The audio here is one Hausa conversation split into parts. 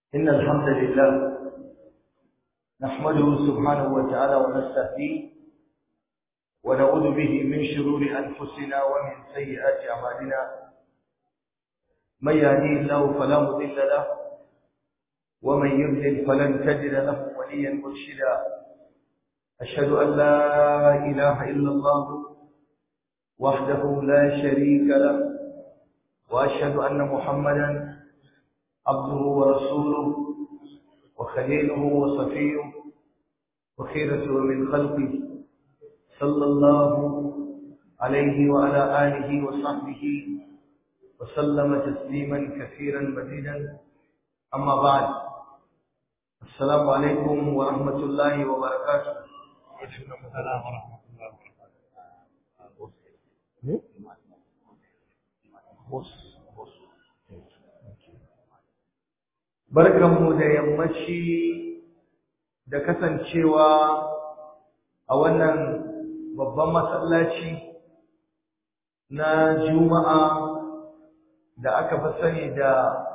إن الحمد لله نحمده سبحانه وتعالى ونستهديه ونعوذ به من شرور أنفسنا ومن سيئات أعمالنا. من يهديه الله فلا مضل له ومن يضلل فلن تجد له وليا مرشدا. أشهد أن لا إله إلا الله وحده لا شريك له وأشهد أن محمدا عبده ورسوله وخليله وصفيه وخيرته من خلقه صلى الله عليه وعلى آله وصحبه وسلم تسليما كثيرا مزيدا. أما بعد، السلام عليكم ورحمة الله وبركاته. السلام ورحمة الله وبركاته. Barkanmu da yammaci da kasancewa a wannan babban masallaci na Juma'a da aka fi sani da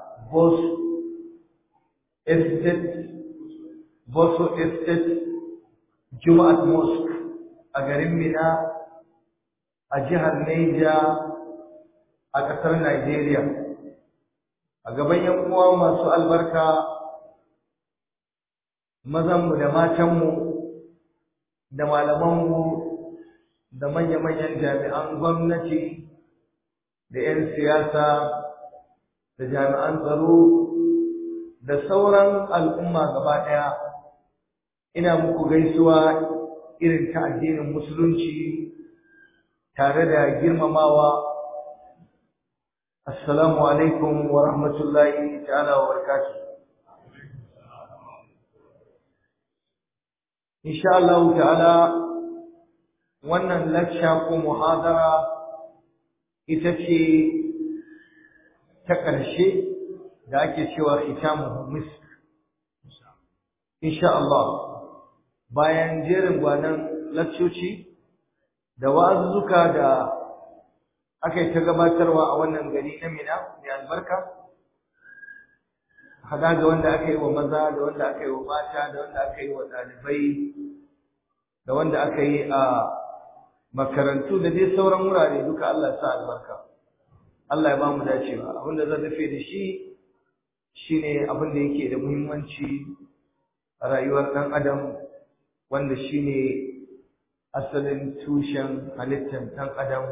Boso Estate Juma'at Mosque a garin Mina a jihar Niger a ƙasar Najeriya. A gaban ‘yan uwa masu albarka, mazanmu da matanmu da malamanmu da manya-manyan jami'an gwamnati da ‘yan siyasa da jami'an tsaro da sauran al'umma gaba ɗaya, ina muku gaisuwa irin ta addinin musulunci tare da girmamawa. Assalamu alaikum wa rahmatullahi ta'ala wa barakatuh. Insha Allah ta'ala wannan lecture ko muhadara ita ce ta ƙarshe da ake cewa khitamu misk. Insha Allah bayan jerin gwanan leccoci da wa'azzuka da aka yi ta gabatarwa a wannan gari na Mina mai albarka, hada da wanda aka yi wa maza da wanda aka yi wa mata da wanda aka yi wa ɗalibai da wanda aka yi a makarantu da dai sauran wurare duka. Allah ya sa albarka, Allah ya ba mu dacewa. Abin da zan rufe da shi shine abin da yake da muhimmanci a rayuwar ɗan adam, wanda shine asalin tushen halittar ɗan adam.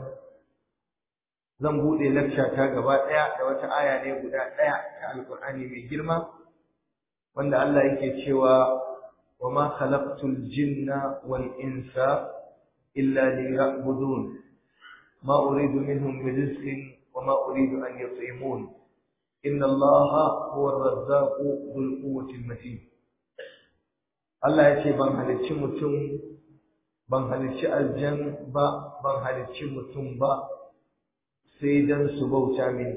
Zan buɗe lecture ta gaba ɗaya da wata aya ne guda ɗaya ta Alƙur'ani mai girma, wanda Allah yake cewa wa ma khalaqtul jinna wal insa illa liya'budun ma uridu minhum min rizqin wa ma uridu an yut'imun inna Allaha huwa ar-razzaqu dhul quwwati matin. Allah ya ce ban halicci mutum, ban halicci aljan ba, ban halicci mutum ba sai dan su bauta mini.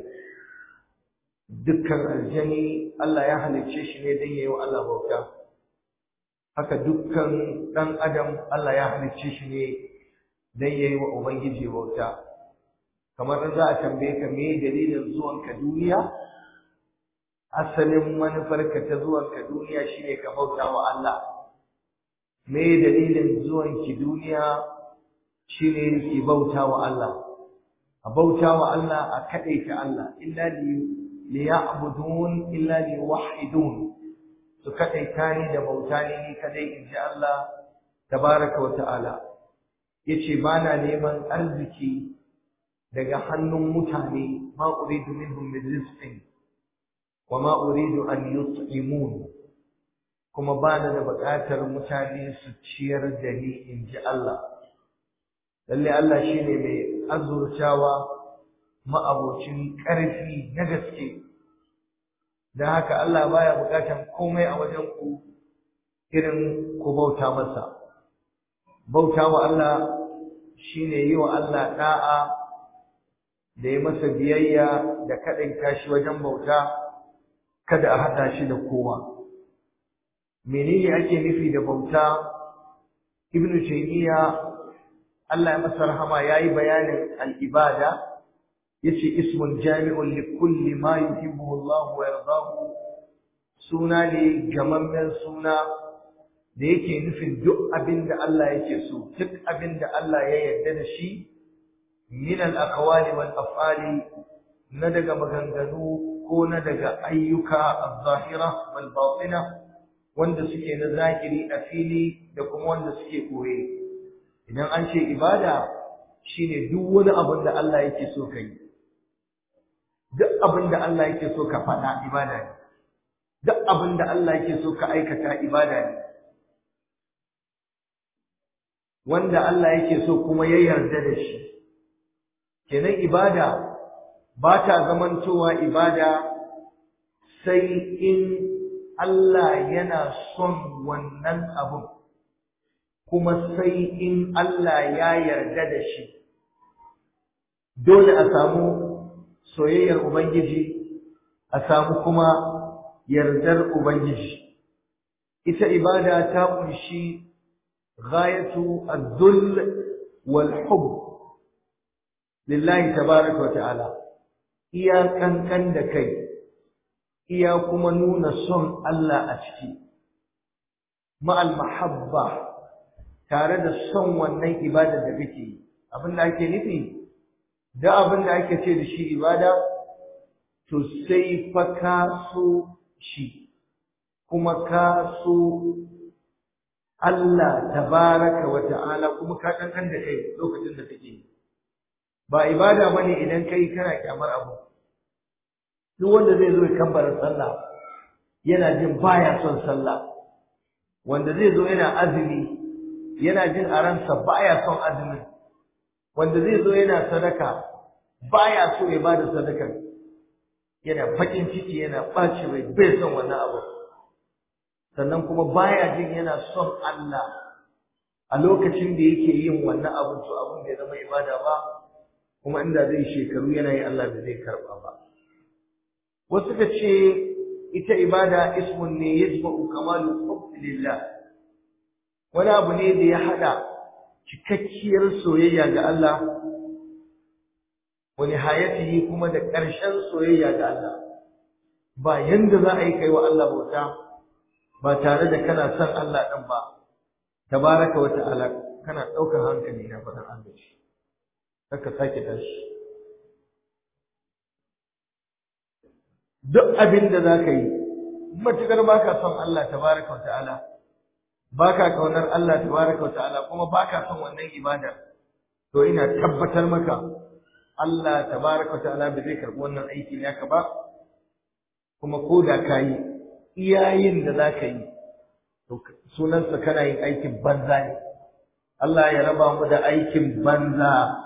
Dukkan aljani Allah ya halicce shi ne dan yayi wa Allah bauta, haka dukkan dan adam Allah ya halicce shi ne dan yayi wa ubangiji bauta. Kamar za a tambaye ka me dalilin zuwanka duniya, asalin manufarka ta zuwanka duniya shine ka bauta wa Allah. Me dalilin zuwanki duniya shine ki bauta wa Allah, a bauta wa Allah, a kaɗaita Allah, illa liya'budun illa liwahidun, su kaɗaita ni da bauta ni kadai, in ji Allah tabaraka wa ta'ala. Yace ba na neman arziki daga hannun mutane, ma uridu minhum min rizqin wa ma uridu an yut'imun, kuma ba na da buƙatar mutane su ciyar da ni, in ji Allah. Lalle Allah shine mai azurtawa, ma'abocin ƙarfi na gaske. Don haka Allah baya buƙatar komai a wajen ku irin ku bauta masa. Bauta wa Allah shine yi wa Allah da'a da yi masa biyayya da kaɗaita shi wajen bauta, kada a haɗa shi da kowa. Menene ake nufi da bauta? Ibn Taymiyyah Allah ya masa rahama yayi bayanin al-ibada, yace ismun jami'un li kulli ma yuhibbu Allah wa yardahu suna ne gamammen suna da yake nufin duk abin da Allah yake so, duk abin da Allah ya yarda da shi min al-aqwali wal af'ali, na daga maganganu ko na daga ayyuka az-zahira wal batina, wanda suke na zahiri a fili da kuma wanda suke koye. Idan an ce ibada shine duk wani abin da Allah yake so kai, duk abin da Allah yake so ka faɗa ibada ne, duk abin da Allah yake so ka aikata ibada ne, wanda Allah yake so kuma ya yarda da shi. Kenan ibada ba ta zamantowa ibada sai in Allah yana son wannan abun, kuma sai in Allah ya yarda da shi. Dole a samu soyayyar Ubangiji, a samu kuma yardar Ubangiji. Ita ibada ta kunshi ghayatu az-zull wal hubb lillahi tabaaraka wa ta'ala, iya kankan da kai, iya kuma nuna son Allah a ciki, ma'al mahabba, tare da son wannan ibada da kake yi. Abin da ake nufi da abin da ake ce da shi ibada, to sai fa ka so shi, kuma ka so Allah tabaraka wa ta'ala, kuma ka kankan da kai lokacin da kake yi. Ba ibada bane idan kai kana kyamar abu. Duk wanda zai zo ya kambara sallah yana jin baya son sallah, wanda zai zo yana azumi yana jin a ransa baya son azumin, wanda zai zo yana sadaka baya so ya bada sadakar, yana bakin ciki, yana ɓaci rai, bai son wannan abu. Sannan kuma baya jin yana son Allah a lokacin da yake yin wannan abu, to abun bai zama ibada ba, kuma inda zai shekaru yana yi Allah da zai karɓa ba. Wasu ka ce ita ibada ismun ne yajma'u kamalul hubbi lillah, wani abu ne da ya haɗa cikakkiyar soyayya ga Allah, wa nihayatihi, kuma da ƙarshen soyayya ga Allah. Ba yanda za a yi kai wa Allah bauta ba tare da kana son Allah ɗin ba, tabaraka wa ta'ala. Kana ɗaukar hankali na faɗin Allah shi, ka sake tashi. Duk abin da za ka yi, matuƙar ba ka son Allah tabaraka wa ta'ala, ba ka kaunar Allah tabaraka wa ta'ala, kuma ba ka son wannan ibada, to ina tabbatar maka Allah tabaraka wa ta'ala ba zai karɓi wannan aiki naka ba. Kuma ko da ka yi iyayin da za ka yi, to sunansa kana yin aikin banza ne. Allah ya raba mu da aikin banza.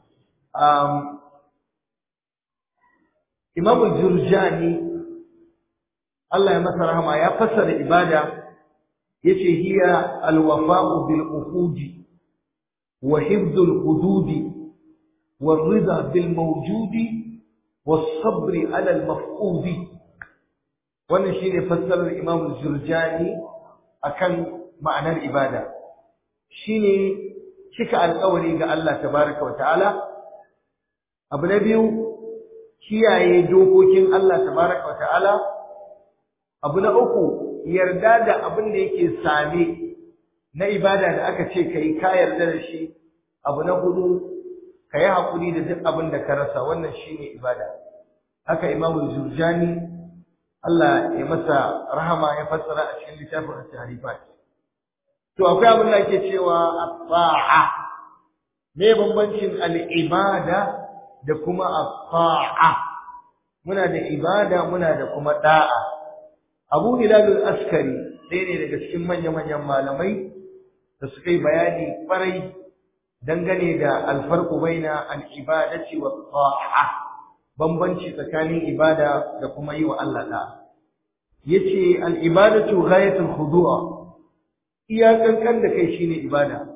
Imam Jurjani, Allah ya masa rahama, ya fassara ibada yace hiya alwafa'u bil uqudi wa hifdhul hududi wal ridha bil mawjudi was sabri ala al mafqudi. Wannan shine fassarar Imam Jurjani akan ma'anar ibada. Shine cika alƙawari ga Allah tabaraka wa ta'ala. Abu na biyu, kiyaye dokokin Allah tabaraka wa ta'ala. Abu na uku, yarda da abin da yake same na ibada da aka ce kai ka yarda da shi. Abu na hudu, kai hakuri da duk abin da ka rasa. Wannan shine ibada. Haka Imam Jurjani, Allah ya masa rahama, ya fassara a cikin littafin At-Tahrifat. To akwai abin da ake cewa at-ta'a. Me bambancin al-ibada da kuma at-ta'a? Muna da ibada, muna da kuma da'a. Abu Hilal al-Askari ɗaya ne daga cikin manya-manyan malamai da suka yi bayani ƙwarai dangane da alfarqu baina al-ibadati wat-ta'a, bambanci tsakanin ibada da kuma yi wa Allah da'a. Yace al-ibadatu ghayatul khudu'a, iyakan da kai shine ibada.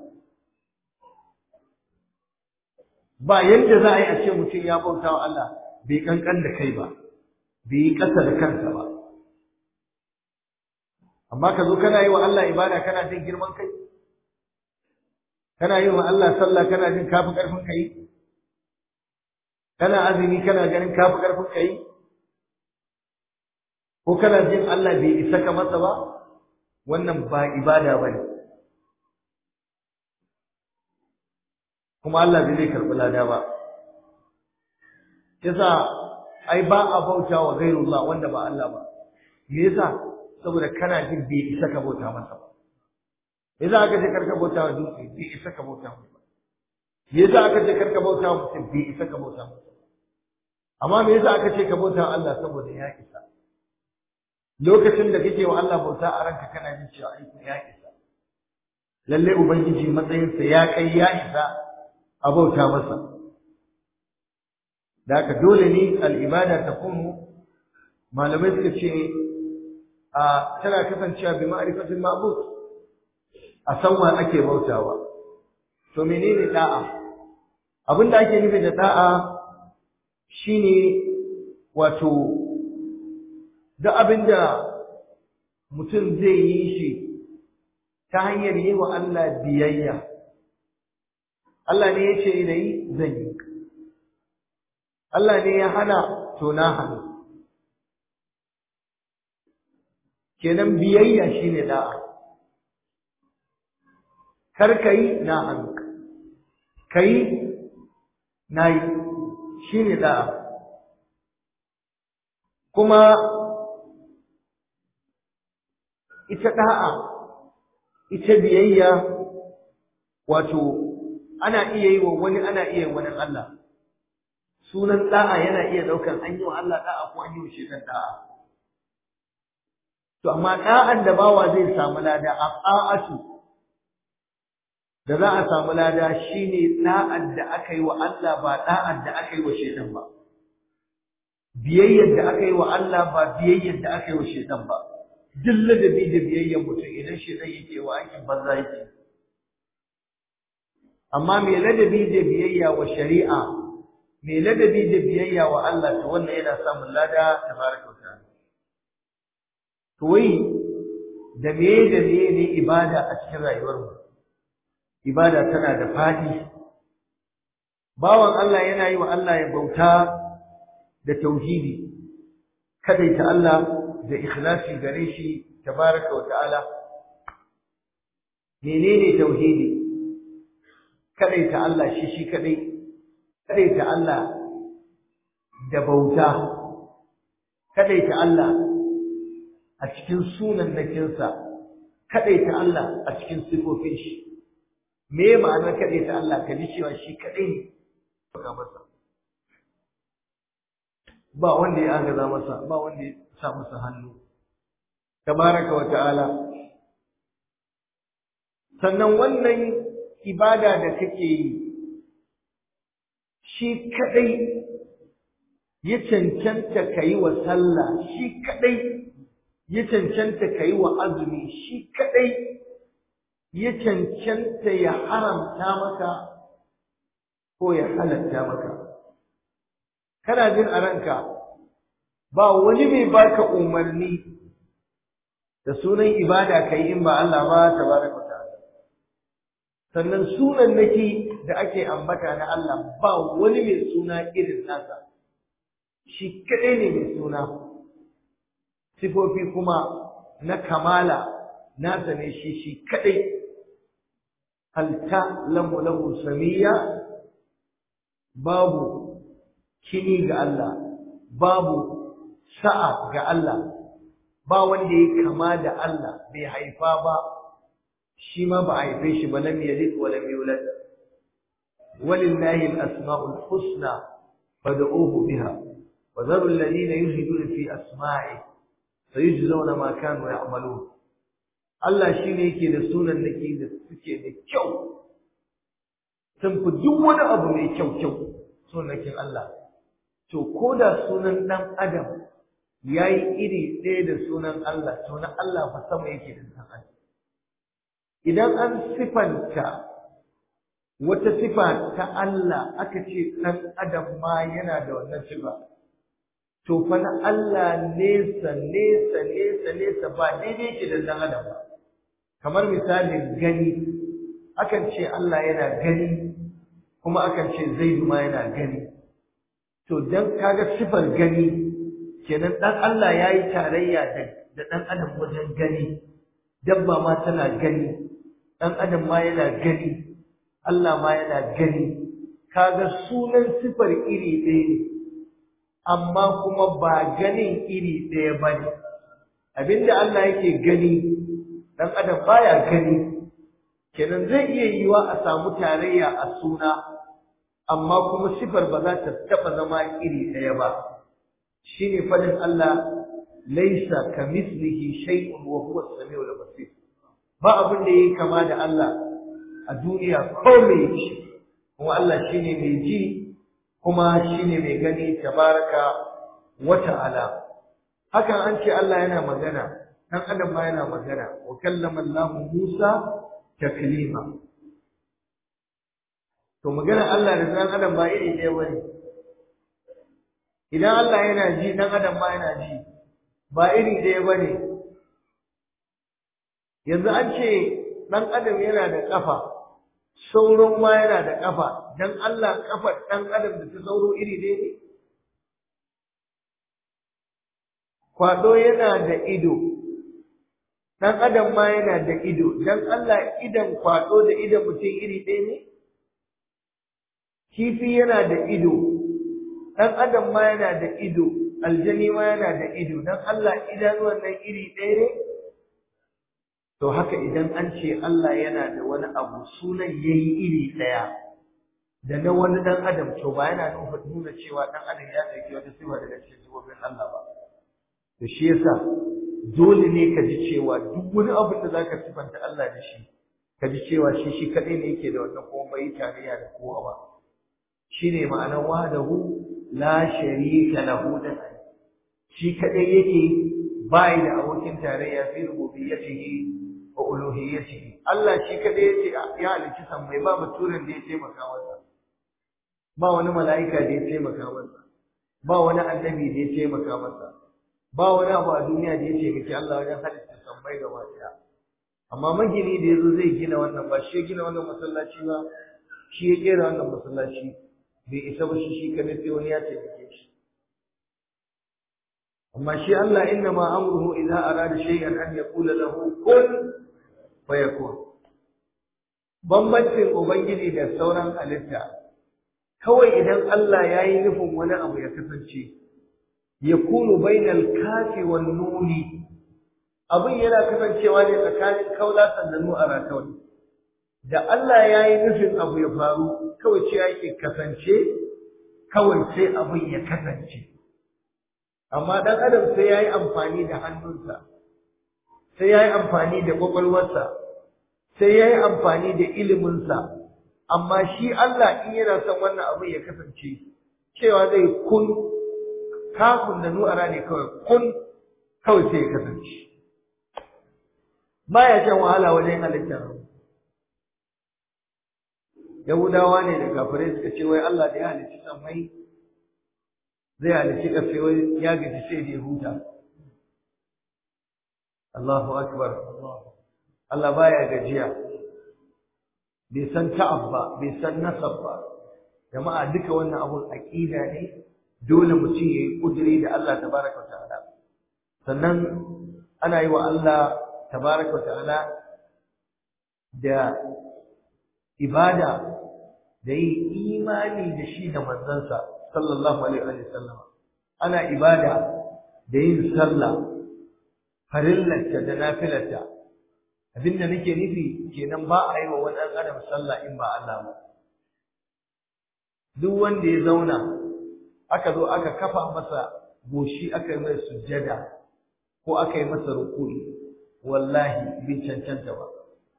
Ba yadda za a yi a ce mutum ya bauta wa Allah bai kankan da kai ba, bai yi ƙasa da kansa ba. Amma ka zo kana yi wa Allah ibada kana jin girman kai, kana yi wa Allah sallah kana jin kafi ƙarfin kai, kana azumi kana ganin kafi ƙarfin kai, ko kana jin Allah bai isa ka masa ba, wannan ba ibada bane, kuma Allah bai zai karɓi lada ba. Yasa ai ba a bauta wa ghairullah wanda ba Allah ba. Me yasa? Saboda kana jin bai isa ka bauta masa ba. Me yasa aka ce karka bauta wa dutse? Bai isa ka bauta masa ba. Me yasa aka ce karka bauta wa mutum? Bai isa ka bauta masa ba. Amma me yasa aka ce ka bauta wa Allah? Saboda ya isa. Lokacin da kake wa Allah bauta a ranka kana jin cewa aiki ya isa. Lalle Ubangiji matsayinsa ya kai ya isa a bauta masa. Da haka dole ne al'ibada ta kunu, malamai suka ce tana kasancewa bi ma'rifatil ma'bud, a san wa ake bautawa. To menene da'a? Abinda ake nufi da da'a shine wato duk abinda mutum zai yi shi ta hanyar yi wa Allah biyayya. Allah ne ya ce da yi zan yi. Allah ne ya hana to na hannu. Kenan biyayya shine da'a. Kar kai na hannu. Kai na yi shine da'a. Kuma ita da'a, ita biyayya, wato ana iya yi wa wani, ana iya wani Allah. Sunan da'a yana iya ɗaukar an yi wa Allah da'a ko an yi wa shaitan da'a. To amma da'an da bawa zai samu lada a ta'atu da za a samu lada shine da'an da aka yi wa Allah ba da'an da aka yi wa shaitan ba. Biyayyar da aka yi wa Allah ba biyayyar da aka yi wa shaitan ba. Duk ladabi da biyayyar mutum idan shaitan yake wa aikin banza yake. Amma mai ladabi da biyayya wa shari'a, mai ladabi da biyayya wa Allah, to wannan yana samun lada tabaraka wa ta'ala. To wai da me ne ibada a cikin rayuwarmu? Ibada tana da fadi. Bawan Allah yana yi wa Allah ya bauta da tauhidi, kadaita Allah da ikhlasi gare shi tabaraka wa ta'ala. Menene tauhidi? Kadaita Allah shi kadai, kadaita Allah da bauta, kadaita Allah a cikin sunannakinsa, kadaita Allah a cikin sifofin shi. Me ma'anar kadaita Allah? Ka ji cewa shi kadai ne baka masa, ba wanda ya agaza masa, ba wanda ya sa masa hannu tabaraka wa ta'ala. Sannan wannan ibada da kake yi, shi kadai ya cancanta ka yi wa sallah, shi kadai ya cancanta ka yi wa azumi, shi kadai ya cancanta ya haramta maka ko ya halatta maka. Kana jin a ranka ba wani mai baka umarni da sunan ibada kai in ba Allah ba tabaraka ta'ala. Sannan sunan naki da ake ambata na Allah ba wani mai suna irin nasa, shi kadai ne mai suna. Sifofi kuma na kamala nasa ne shi kadai. Hal ta'lamu lahu samiyya, babu kini ga Allah, babu sa'a ga Allah, ba wanda ya kama da Allah, bai haifa ba, shi ma ba a haife shi ba, lam yalid wa lam yulad. Walillahi al-asma'ul husna fad'uhu biha wa dharu alladhina yulhiduna fi asma'i sayujzauna ma kanu ya'malun. Allah shine yake da sunan nake da suke da kyau, sun fi duk wani abu mai kyau sunakin Allah. To ko da sunan ɗan adam ya yi iri ɗaya da sunan Allah, to na Allah fa sama yake da ɗan adam. Idan an sifanta wata sifa ta Allah aka ce ɗan adam ma yana da wannan sifa, to fa na Allah nesa ba daidai yake da ɗan adam ba. Kamar misalin gani, akan ce Allah yana gani, kuma akan ce Zaidu ma yana gani. To dan kaga sifar gani kenan dan Allah yayi tarayya da dan adam wajen gani, dabba ma tana gani, dan adam ma yana gani, Allah ma yana gani. Kaga sunan sifar iri ɗaya ne amma kuma ba ganin iri ɗaya bane. Abinda Allah yake gani dan adam baya gani, kenan zai iya yiwa a samu tarayya a suna amma kuma sifar ba za ta taba zama iri ɗaya ba. Shine fadin Allah laisa kamithlihi shay'un wa huwa as-sami'ul basir. Ba abin da yake kama da Allah a duniya ko mai shi, kuma Allah shine mai ji kuma shine mai gani tabaraka wa ta'ala. Hakan an ce Allah yana magana, dan adam ma yana magana. Wa kallama Allah Musa taklima. To magana Allah da dan adam ba iri ɗaya bane. Idan Allah yana ji, dan adam ma yana ji, ba iri ɗaya bane. Yanzu an ce dan adam yana da kafa, sauro ma yana da kafa, dan Allah kafar dan adam da ta sauro iri ɗaya ne? Kwado yana da ido, dan adam ma yana da ido, dan Allah idan kwado da idan mutum iri ɗaya ne? Kifi yana da ido, dan adam ma yana da ido, aljani ma yana da ido, dan Allah idanuwan nan iri ɗaya ne? To haka idan an ce Allah yana da wani abu sunan yayi iri ɗaya da na wani dan adam, to ba yana nuna cewa dan adam ya ɗauki wata sifa daga cikin sifofin Allah ba. To shi yasa dole ne ka ji cewa duk wani abin da zaka sifanta Allah da shi, ka ji cewa shi kadai ne yake da wannan, kuma bai tarayya da kowa ba. Shine ma'anar wahdahu la sharika lahu, da shi kadai yake bai da abokin tarayya fi rububiyyatihi wa uluhiyyatihi. Allah shi kadai yake ya halicci sammai, ba mutumin da ya taimaka masa, ba wani mala'ika da ya taimaka masa, ba wani annabi da ya taimaka masa, ba wani abu a duniya da ya taimaki Allah wajen halitta sammai gaba ɗaya. Amma magini da yazo zai gina wannan, ba shi ya gina wannan masallaci ba, shi ya kera wannan masallaci, bai isa ba shi kadai, sai wani ya taimake shi. amma shi Allah inna ma amruhu idza arada shay'an an yaqula lahu kun fayakun. Bambancin ubangiji da sauran halitta kawai idan Allah yayi nufin wani abu ya kasance, yakunu bainal kafi wan nuni, abin yana kasancewa ne tsakanin kaula da nu'ara kawai. Da Allah yayi nufin abu ya faru kawai ce yake kasance, kawai sai abin ya kasance. Amma dan adam sai yayi amfani da hannunsa, sai yayi amfani da kwakwalwarsa, sai yayi amfani da iliminsa. Amma shi Allah in yana son wannan abin ya kasance, cewa zai kun, kafin da nu'ara ne kawai, kun kawai sai ya kasance. Baya shan wahala wajen halittar. Yahudawa ne da kafirai suka ce wai Allah da ya halicci sammai zai halicci ƙarfe, wai ya gaji sai da ya huta. Allahu akbar. Allah baya gajiya, bai san ta'ab ba, bai san nasab ba. Jama'a duka wannan abun aqida ne, dole mutum yayi kudiri da Allah tabaraka ta'ala. Sannan ana yi wa Allah tabaraka ta'ala da ibada da yin imani da shi da manzansa sallallahu alaihi wa sallam. Ana ibada da yin sallah, farillarta da nafilarta. Abinda nake nufi kenan ba a yi wa wani ɗan adam sallah in ba Allah ba. Duk wanda ya zauna aka zo aka kafa masa goshi, aka yi masa sujjada ko aka yi masa ruku'i, wallahi bai cancanta ba,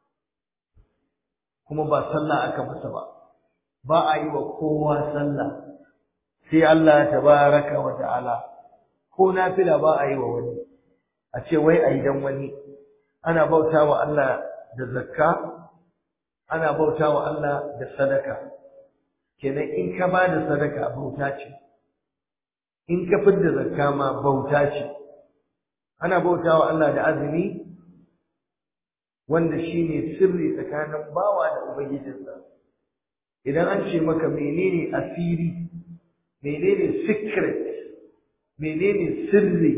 kuma ba sallah aka masa ba. Ba a yi wa kowa sallah sai Allah tabaraka wa ta'ala, ko nafila ba a yi wa wani, a ce wai a yi dan wani. Ana bauta wa Allah da zakka, ana bauta wa Allah da sadaka. Kenan in ka ba da sadaka bauta ce, in ka fidda zakka ma bauta ce. Ana bauta wa Allah da azumi, wanda shine sirri tsakanin bawa da ubangijinsa. Idan an ce maka menene asiri, menene secret, menene sirri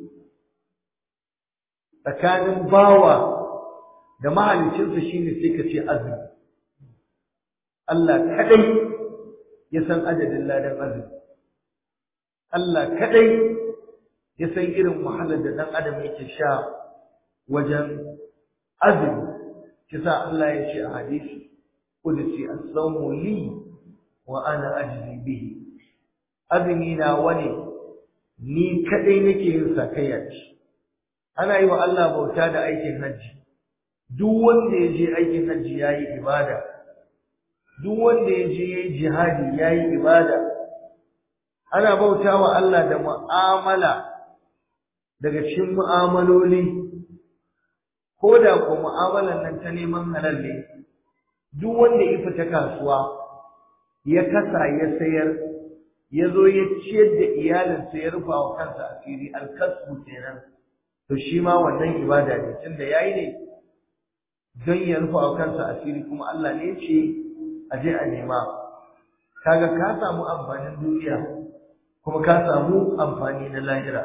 tsakanin bawa da mahaliccinsa shine sai ka ce azumi. Allah kadai ya san adadin ladan azumi. Allah kadai ya san irin wahalar da dan adam yake sha wajen azumi. Kisa Allah ya ce a hadisi qudsi as-sawmu li wa ana ajzi bihi. Azumi na wani ni kadai nake yin sakayya shi. Ana yi wa Allah bauta da aikin hajji. Duk wanda ya je aikin hajji yayi ibada. Duk wanda ya je yayi jihadi yayi ibada. Ana bauta wa Allah da mu'amala daga cikin mu'amaloli, ko da ko mu'amalan nan ta neman halal ne. Duk wanda ya fita kasuwa ya kasa ya sayar, ya zo ya ciyar da iyalinsa ya rufa wa kansa asiri, alkasbu kenan, to shi ma wannan ibada ne, tunda yayi ne don ya rufa wa kansa asiri, kuma Allah ne ce a je a nema. Kaga ka samu amfanin duniya kuma ka samu amfani na lahira.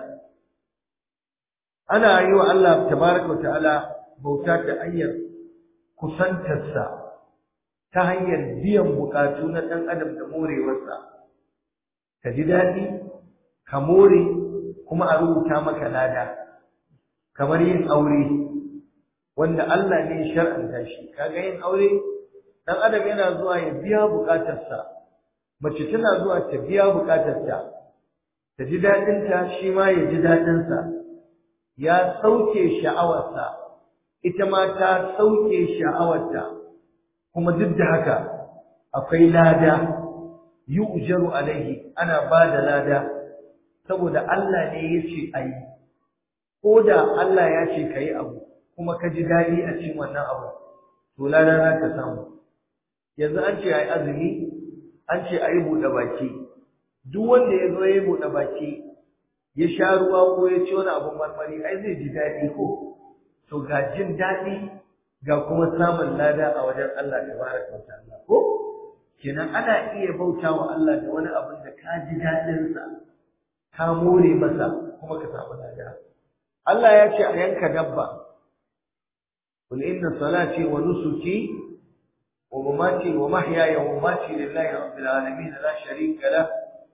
Ana yi wa Allah tabaraka wa ta'ala bauta ta hanyar kusantarsa, ta hanyar biyan bukatu na ɗan adam da morewarsa. Ka ji daɗi, ka more, kuma a rubuta maka lada, kamar yin aure wanda Allah ne shar'anta shi. Kaga yin aure ɗan adam yana zuwa ya biya bukatarsa, mace tana zuwa ta biya bukatarta, ta ji daɗinta, shi ma ya ji daɗinsa, ya sauke sha'awarsa, ita ma ta sauke sha'awarta, kuma duk da haka akwai lada, yu'jaru alaihi, ana ba da lada, saboda Allah ne ya ce a yi. Ko da Allah ya ce ka yi abu kuma ka ji daɗi a cikin wannan abu, to lada za ka samu. Yanzu an ce a yi azumi, an ce a yi buɗe baki. Duk wanda ya zo ya yi buɗe baki ya sha ruwa ko ya ci wani abun marmari, ai zai ji daɗi ko? To ga jin daɗi ga kuma samun lada a wajen Allah tabaraka wa ta'ala ko? Kenan ana iya bauta wa Allah da wani abin da ka ji daɗinsa, ka more masa, kuma ka samu lada. Allah ya ce a yanka dabba. Qul inna salati wa nusuki wa mamati wa mahyaya wa mamati lillahi rabbil alamin la sharika lahu.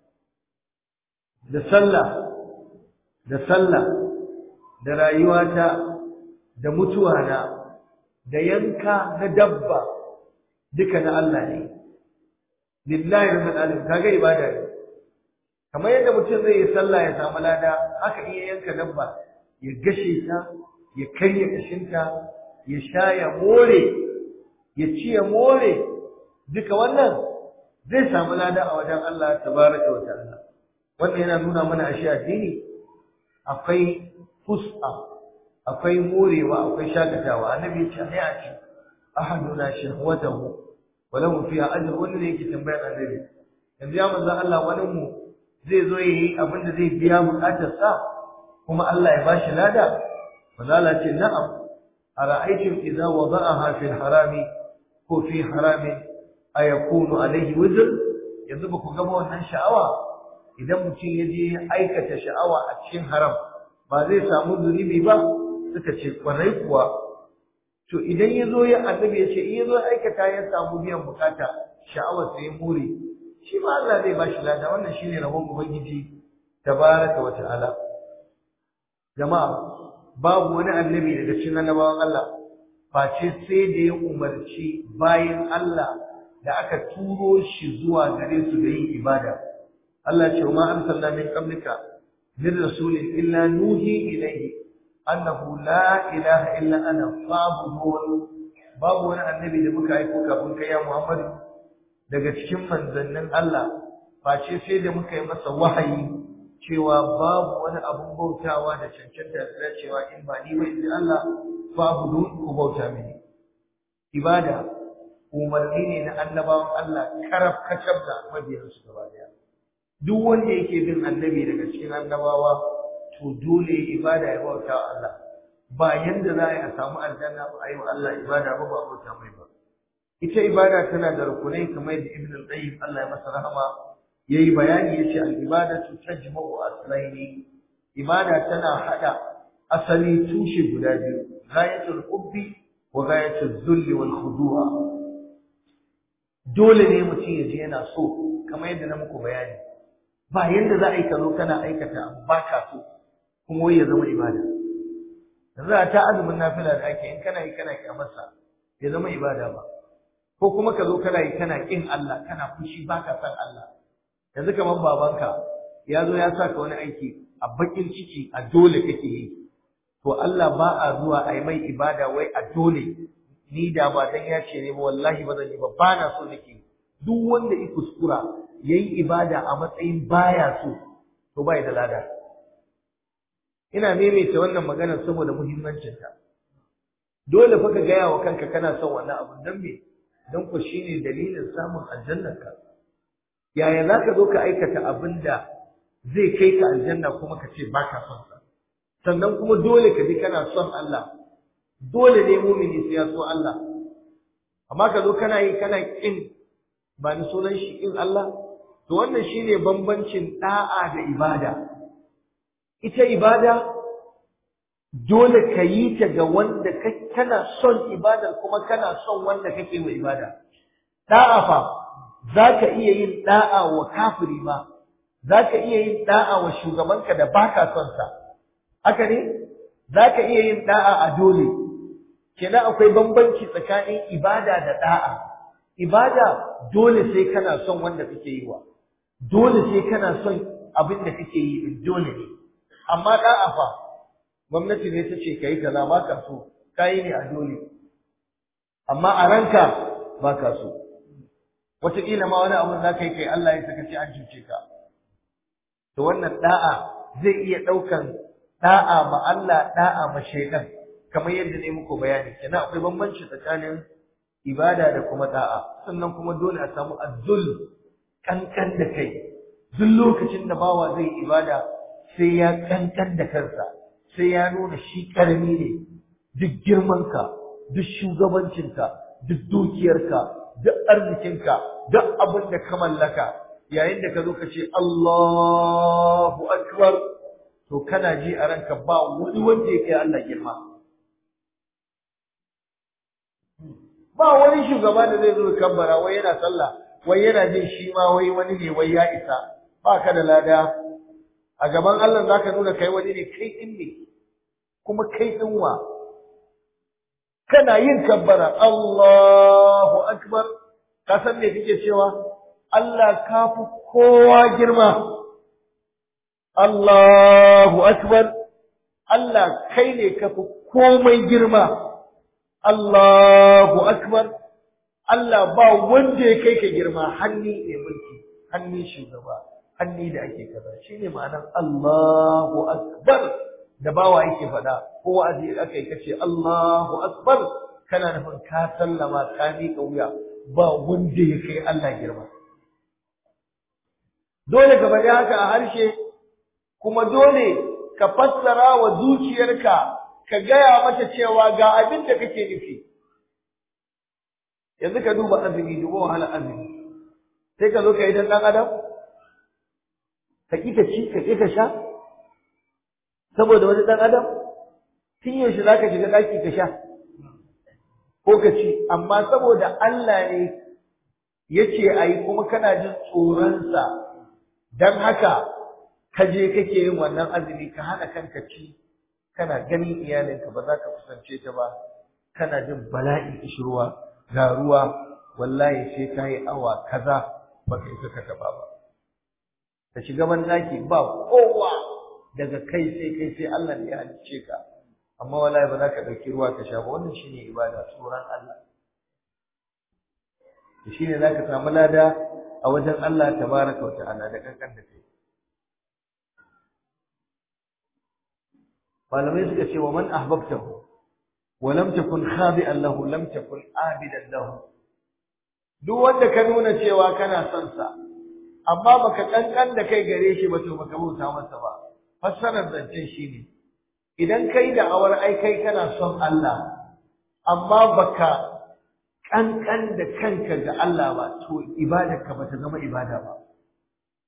Da sallah da rayuwata da mutuwana da yanka na dabba duka na Allah ne. Lillahi rabbil alamin, kaga ibada ne. Kamar yadda mutum zai yi sallah ya samu lada, haka iya yanka dabba, ya gashe ta, ya karya kashinta, ya sha ya more, ya ci ya more, duka wannan zai samu lada a wajen Allah tabaraka wa ta'ala. Wannan yana nuna mana ashe addini akwai fus'a, akwai morewa, akwai shakatawa. Annabi ya ce ya ce ahaduna shahwatahu wa lahu fiha ajr. Wanda ne yake tambayar annabi, yanzu ya manzo Allah, wani mu zai zo yi abin da zai biya bukatar sa kuma Allah ya bashi lada? Manzo Allah ce na'am. Ara'aytum idza wada'aha fi harami ko fi haramin ayakunu alayhi wizr? Yanzu ba ku gama wannan sha'awa? Idan mutum ya je aikata sha'awa a cikin haram, ba zai samu zunubi ba? Suka ce kwarai kuwa. To idan ya zo ya annabi ya ce in ya zo aikata ya samu biyan bukata, sha'awar sai ya more, shi ma Allah zai ba shi lada. Wannan shine rabon Ubangiji tabaraka wa ta'ala. Jama'a, babu wani annabi daga cikin annabawan Allah face sai da ya umarci bayan Allah da aka turo shi zuwa gare su da yin ibada. Allah ce wa ma arsalna min qablika min rasulin illa nuhi ilayhi annahu la ilaha illa ana fa'budun. Babu wani annabi da muka aiko kafin kai ya Muhammad daga cikin manzannin Allah face sai da muka yi masa wahayi cewa babu wani abun bautawa da cancanta da cewa in ba ni ba in Allah, fa'budun, ku bauta mini. Ibada umarni ne na annabawan Allah karab kacab da mabiyansu gaba daya. Duk wanda yake bin annabi daga cikin annabawa to dole ibada ya bauta wa Allah. Ba yanda za a samu aljanna ba ayi wa Allah ibada ba bauta mai ba. Ita ibada tana da rukunai kamar da Ibn al-Qayyim Allah ya masa rahama yayi bayani yace al-ibadatu tajma'u aslaini, ibada tana hada asali tushe guda biyu, ghayatul hubbi wa ghayatul zulli wal khudu'a. Dole ne mutum ya ji yana so, kamar yadda na muku bayani. Ba yanda za a yi kazo kana aikata abu ba ka so kuma wai ya zama ibada. Yanzu a ta azumin nafila da ake in kana yi kana kyamarsa ya zama ibada ba. Ko kuma ka zo kana yi kana kin Allah, kana fushi ba ka san Allah. Yanzu kamar babanka ya zo ya saka wani aiki a bakin ciki a dole kake yi. To Allah ba a zuwa a yi mai ibada wai a dole. Ni da ba dan ya ce ne ba wallahi ba zan yi ba na so nake. Duk wanda ya kuskura yayi ibada a matsayin baya so to bai da lada. Ina maimaita wannan magana saboda muhimmancin ta. Dole fa ka gaya wa kanka kana son wannan abu dan me? Dan ku shine dalilin samun aljannarka. Yaya zaka zo ka aikata abinda zai kai ka aljanna kuma ka ce baka son sa? Sannan kuma dole ka ji kana son Allah. Dole ne mumini sai ya so Allah. Amma ka zo kana yi kana kin ba ni sunan shi in Allah, to wannan shine bambancin da'a da ibada. Ita ibada dole ka yi ta ga wanda kana son ibadar kuma kana son wanda kake wa ibada. Da'a fa zaka iya yin da'a wa kafiri ma, zaka iya yin da'a wa shugabanka da baka son sa. Haka ne? Zaka iya yin da'a a dole. Kenan akwai bambanci tsakanin ibada da da'a. Ibada dole sai kana son wanda kake yi wa, dole sai kana son abin da kake yi din dole ne. Amma da'a fa gwamnati ne ta ce kai kaza ba ka so, kai ne a dole. Amma a ranka ba ka so. Wataƙila ma wani abin za ka yi kai Allah ya saka ce an cuce ka. To wannan da'a zai iya ɗaukan da'a ma Allah, da'a ma shaitan, kamar yadda ne muku bayani. Kenan akwai bambanci tsakanin ibada da kuma da'a. Sannan kuma dole a samu azzul, kankan da kai. Duk lokacin da bawa zai ibada sai ya kankan da kansa, sai ya nuna shi karami ne. Duk girmanka, duk shugabancinka, duk dukiyarka, duk arzikinka, duk abin da ka mallaka, yayin da ka zo ka ce Allahu Akbar, to kana ji a ranka ba wani wanda ya kai Allah girma. Ba wani shugaba da zai zo kabbara wai yana sallah, wai yana jin shi ma wai wani ne wai ya isa. Ba ka da lada. A gaban Allah zaka nuna kai wani ne, kai din ne. Kuma kai din wa? Kana yin kabbara Allahu Akbar, ka san me kake cewa? Allah ka fi kowa girma. Allahu Akbar, Allah kai ne ka fi komai girma. Allahu Akbar, Allah ba wanda ya kai ka girma, hanni ne mulki, hanni shugaba, hanni da ake kaza. Shine ma'anar Allahu Akbar da bawa yake faɗa. Ko wa'azi aka yi kace Allahu Akbar, kana nufin ka sallama ka miƙa wuya, ba wanda ya kai Allah girma. Dole ka faɗi haka a harshe, kuma dole ka fassara wa zuciyarka, ka gaya mata cewa ga abin da kake nufi. Yanzu ka duba azumi, duba wahala azumi. Sai ka zo ka yi dan ɗan adam? Ka ƙi ka ci, ka ƙi ka sha? Saboda wani ɗan adam? Tun yaushe za ka shiga ɗaki ka sha? Ko ka ci, amma saboda Allah ne ya ce a yi kuma kana jin tsoronsa, don haka ka je kake yin wannan azumi, ka hana kanka ci, kana ganin iyalinka ba za ka kusance ta ba, kana jin bala'in kishirwa, ga ruwa, wallahi sai ka yi awa kaza ba ka isa ka taɓa ba. Ka shiga banɗaki ba kowa, daga kai sai Allah ne ya halicce ka, amma wallahi ba za ka ɗauki ruwa ka sha ba. Wannan shine ibada, tsoron Allah. Shine za ka samu lada a wajen Allah tabaraka wa ta'ala da kankan da kai. Malamai suka ce wa man ahbabtahu wa lam takun khabi'an lahu lam takun abidan lahu. Duk wanda ka nuna cewa kana son sa amma baka kankan da kai gare shi ba, to baka bauta masa ba. Fassarar zancen shine, idan kai da awar ai kai kana son Allah amma baka kankan da kanka ga Allah ba, to ibadarka bata zama ibada ba.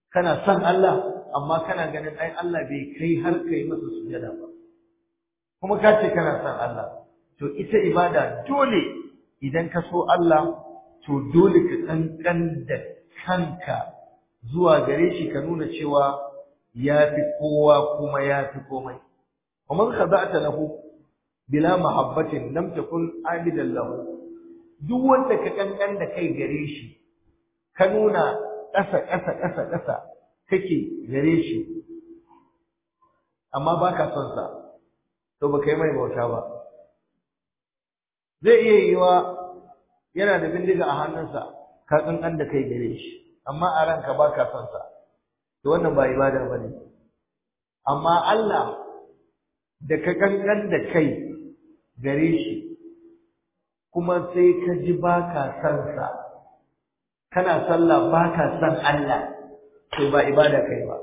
kana son Allah amma kana ganin ai Allah bai kai har kai masa sujada ba kuma ka ce kana son Allah to ita ibada dole idan ka so Allah to dole ka kankan da kanka zuwa gare shi ka nuna cewa yafi kowa kuma yafi komai ومن خضعت له بلا محبة لم تكن عابدا له duk wanda ka kankan da kai gare shi ka nuna ƙasa kake gare shi amma baka son sa to baka yi mai bauta ba zai iya yiwa yana da bindiga a hannunsa ka kankan da kai gare shi amma a ranka baka son sa to wannan ba ibada bane amma Allah da ka kankan da kai gare shi kuma sai ka ji baka san sa kana sallah baka san Allah to ba ibada kai ba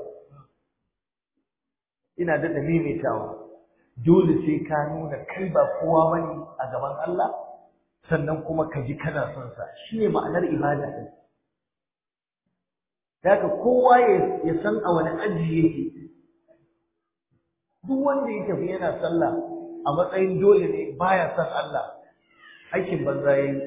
ina da maimaitawa dole sai ka nuna kai ba kowa bane a gaban Allah sannan kuma ka ji kana son sa shine ma'anar ibada din daga kowa ya san a wani aji yake duk wanda ya tafi yana sallah a matsayin dole ne baya son Allah aikin banza yayi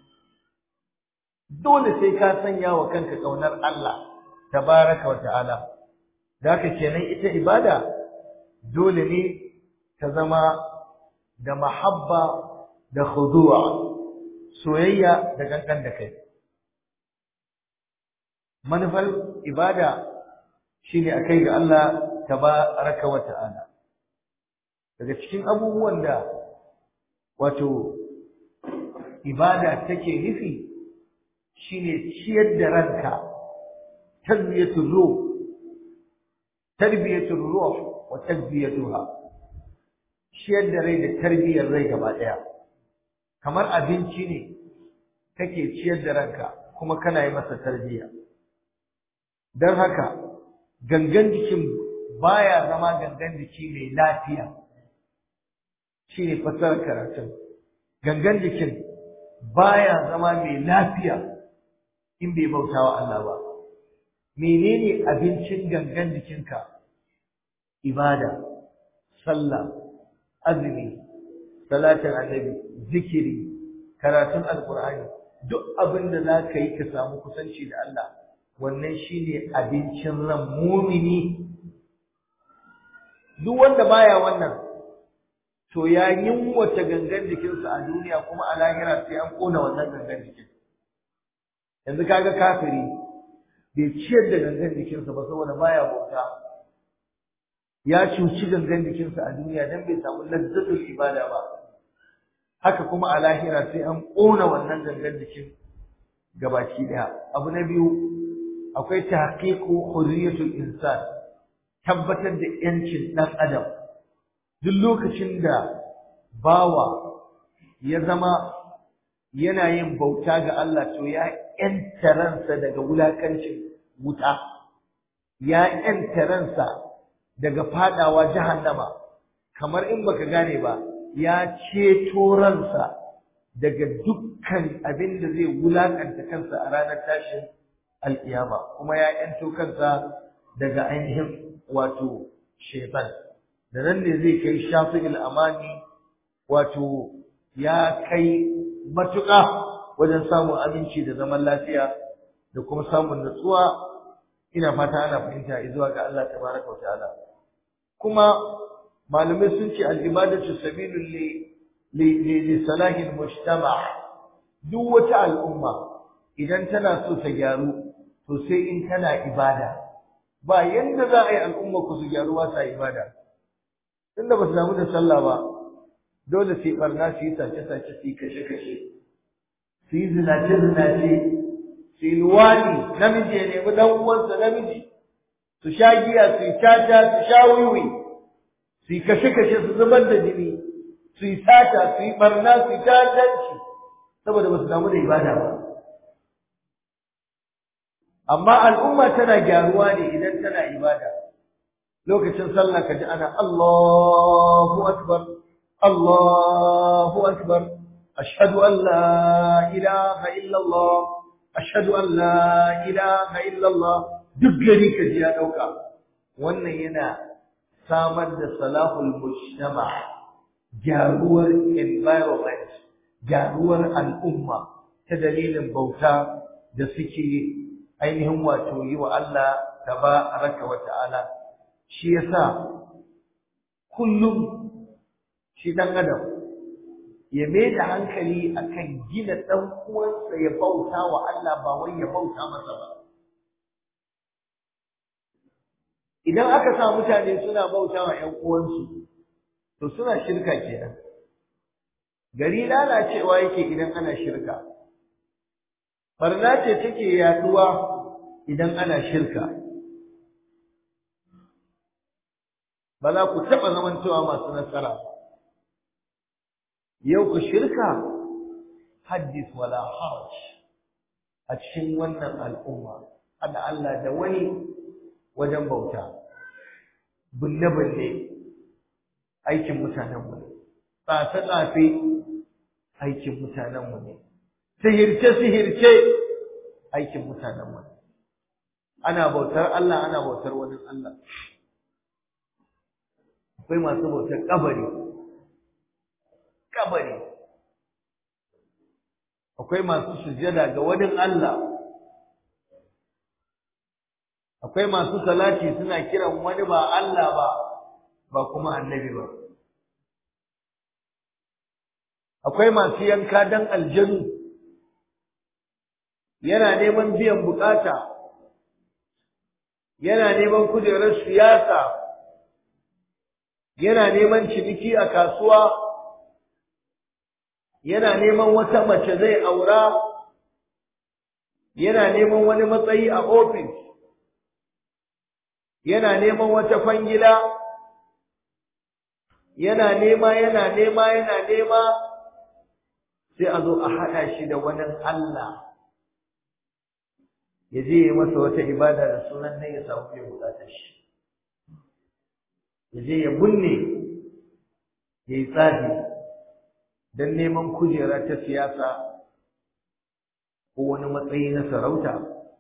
dole sai ka sanya wa kanka kaunar Allah tabaraka wa ta'ala haka kenan ita ibada dole ne ta zama da mahabba da khudu'a soyayya da kankan da kai manufar ibada shine akai ga Allah tabaraka wa ta'ala daga cikin abubuwan da wato ibada take nufi shine ciyar da ranka tarbiyatul ruh wa tarbiyatuha ciyar da rai da tarbiyar rai gaba daya kamar abinci ne kake ciyar da ranka kuma kana yi masa tarbiya dan haka gangan jikin baya zama gangan jiki mai lafiya shine fasarar karatun gangan jikin baya zama mai lafiya in bai bautawa Allah ba menene abincin gangan jikinka ibada sallah azumi salatin annabi zikiri karatun alqur'ani duk abin da zaka yi ka samu kusanci da Allah wannan shine abincin ran mu'mini duk wanda baya wannan to ya yinwata gangan jikinsa a duniya kuma a lahira sai an kona wannan gangan jikin yanzu kaga kafiri bai ciyar da gangan jikinsa ba saboda baya bauta ya cuci gangan jikinsa a duniya dan bai samu lazzatul ibada ba haka kuma a lahira sai an kona wannan gangan jikin gabaki daya abu na biyu akwai tahqiqu hurriyatul insan tabbatar da yancin dan adam duk lokacin da bawa ya zama yana yin bauta ga Allah to ya ƴanta ransa daga wulakancin wuta ya ƴanta ransa daga fadawa jahannama kamar in baka gane ba ya ceto ransa daga dukkan abin da zai wulakanta kansa a ranar tashin alkiyama kuma ya ƴanto kansa daga ainihin wato shaytan da nan ne zai kai shafi'il amani wato ya kai matuƙa wajen samun aminci da zaman lafiya da kuma samun nutsuwa ina fata ana fahimta zuwa ga Allah tabaraka wa ta'ala kuma malamai sun ce al-ibadatu sabilun li salahi al-mujtama duk wata al'umma idan tana so ta gyaru to sai in tana ibada ba yanda za a yi al'umma ku su gyaru ba sa ibada tunda ba su damu da sallah ba dole sai barna su yi sace-sace su yi kashe-kashe su yi zinace-zinace su yi luwani namiji ya nemi dan uwansa namiji su sha giya su yi caca su sha wiwi su yi kashe-kashe su zubar da jini su yi sata su yi barna su yi ta'addanci saboda ba su damu da ibada ba amma al'umma tana gyaruwa ne idan tana ibada lokacin sallah kaji ana Allahu akbar Allahu akbar ashhadu an la ilaha illa Allah ashhadu an la ilaha illa Allah duk gari ka ji ya ɗauka. Wannan yana samar da salahul mujtama, gyaruwar environment, gyaruwar al'umma ta dalilin bauta da suke ainihin wato yi wa Allah tabaraka wa ta'ala. Shi yasa kullum shi dan adam ya mai da hankali akan gina dan uwansa ya bauta wa Allah ba wai ya bauta masa ba. Idan aka sa mutane suna bauta wa ƴan uwansu to suna shirka kenan. Gari lalacewa yake idan ana shirka. Barna ce take yaduwa idan ana shirka. Ba za ku taɓa zamantowa masu nasara. Yau ku shirka haddith wala haraj a cikin wannan al'umma. Haɗa Allah da wani wajen bauta. Bulle-bulle aikin mutanenmu ne. Tsafe-tsafe aikin mutanenmu ne. Sihirce-sihirce aikin mutanenmu ne. Ana bautar Allah, ana bautar wani Allah. Akwai masu bautar kabari. Akwai masu sujjada ga wani Allah. Akwai masu salati suna kiran wani ba Allah ba kuma annabi ba. Akwai masu yanka dan aljanu. Yana neman biyan bukata. Yana neman kujerar siyasa. Yana neman ciniki a kasuwa. Yana neman wata mace zai aura. Yana neman wani matsayi a ofis. Yana neman wata fangila. Yana nema sai a zo a haɗa shi da wani Allah. Ya je ya masa wata ibada da sunan nan ya samu biyan bukatar shi. Ya je ya binne, ya yi tsafi don neman kujera ta siyasa ko wani matsayi na sarauta.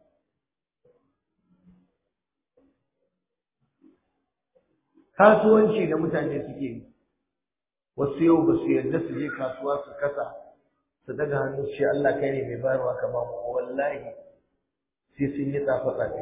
Kasuwanci da mutane suke yi, wasu yau ba su yarda su je kasuwa su kasa, su daga hannu shi Allah kai ne mai bayarwa ka ba mu, wallahi sai sun yi tsafe-tsafe.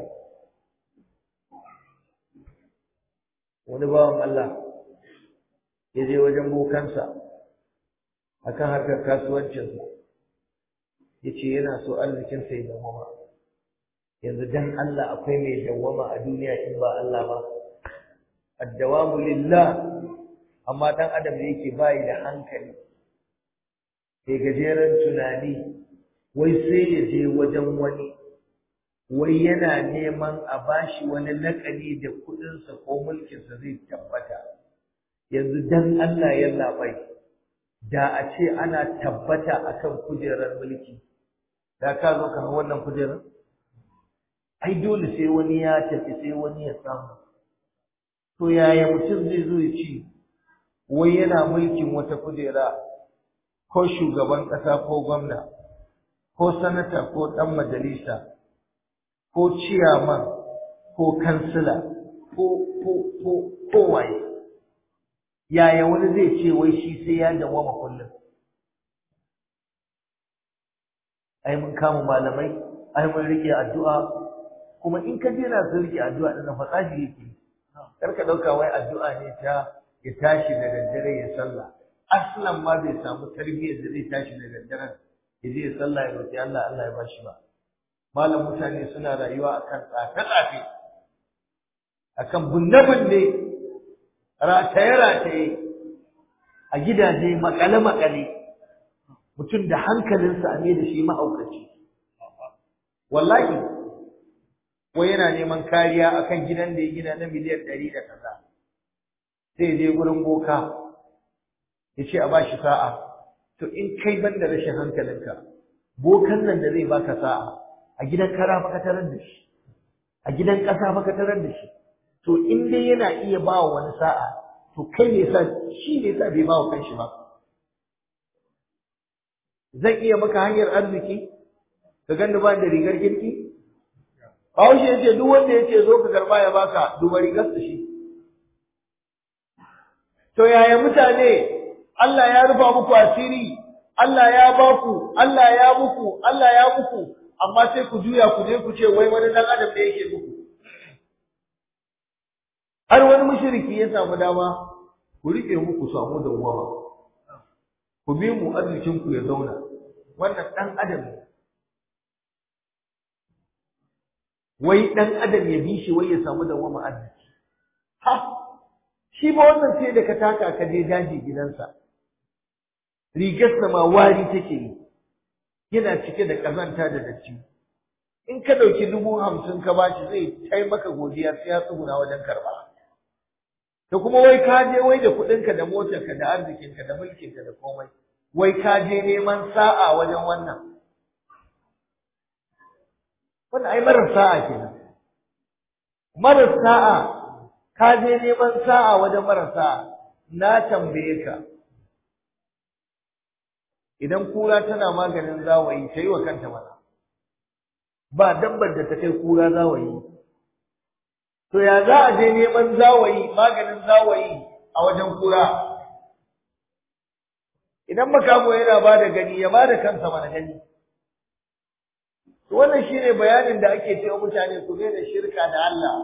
Wani bawan Allah ya je wajen bokansa akan harkar kasuwancinsa, ya ce yana so arzikinsa ya dawwama. Yanzu dan Allah akwai mai dawwama a duniya in ba Allah ba? Addawamu lillah, amma dan adam da yake bayi da hankali, sai gajeren tunani, wai sai ya je wajen wani, wai yana neman a bashi wani lakani da kudinsa ko mulkinsa zai tabbata. Yanzu dan Allah ya labai, da a ce ana tabbata akan kujerar mulki, da ka zo ka hau wannan kujerar? Ai dole sai wani ya tafi, sai wani ya samu. To yaya mutum zai zo ya ci wai yana mulkin wata kujera, ko shugaban ƙasa ko gwamna ko sanata ko ɗan majalisa ko ciyaman ko kansila ko waye, yaya wani zai ce wai shi sai ya dawwama kullum? Ai mun kama malamai, ai mun rike addu'a, kuma in ka je na sun rike addu'a ɗin fa tsafi yake. Kar ka ɗauka wai addu'a ne ta ya tashi da daddare ya sallah. Aslan ma bai samu tarbiyyar da zai tashi da daddaren ya je ya sallah ya roƙi Allah, Allah ya bashi ba. Malam mutane suna rayuwa akan tsafe-tsafe, akan bunne-bunne, rataye-rataye a gidaje makale-makale, mutum da hankalinsa a da shi mahaukaci. Wallahi, wai yana neman kariya akan gidan da ya gina na miliyan 100 da kaza. Sai je gurin boka ya ce a bashi sa'a. To in kai ban da rashin hankalinka, bokan nan da zai baka sa'a, a gidan kara fa ka tarar da shi, a gidan ƙasa fa ka tarar da shi. To in dai yana iya ba wa wani sa'a, to kai ne yasa shi ne yasa bai ba wa kanshi ba. Zan iya maka hanyar arziki ka ganda ba da rigar kirki? Bahaushe yace duk wanda yace zo ka karba ya baka duba rigar shi. To yaya mutane Allah ya rufa muku asiri, Allah ya baku, Allah ya muku, Allah ya muku, amma sai ku juya ku je ku ce wai wani dan adam da yake muku. Har wani mushriki ya samu dama ku rike muku samu dawwama. Ku bi mu arzikin ku ya zauna. Wannan dan adam ne. Wai dan adam ya bi shi wai ya samu dawwama arziki. Ha, shi ba wannan sai da ka taka ka je daji gidansa. Rigarsa ma wari take yi, yana cike da kazanta da datti. In ka ɗauki 50,000 ka bashi zai kai maka godiya sai ya tsuguna wajen karɓa. To kuma wai ka je wai da kuɗinka da motarka da arzikinka da mulkinka da komai, wai ka je neman sa'a wajen wannan. Wannan ai marar sa'a kenan. Marar sa'a, ka je neman sa'a wajen marar sa'a, na tambaye ka. Idan kura tana maganin zawayi, ta yi wa kanta mana. Ba dabbar da ta kai kura zawayi. To ya za a je neman zawayi, maganin zawayi a wajen kura? Idan makamo yana ba da gani, ya ba da kansa mana gani. To wannan shine bayanin da ake cewa mutane su daina shirka da Allah.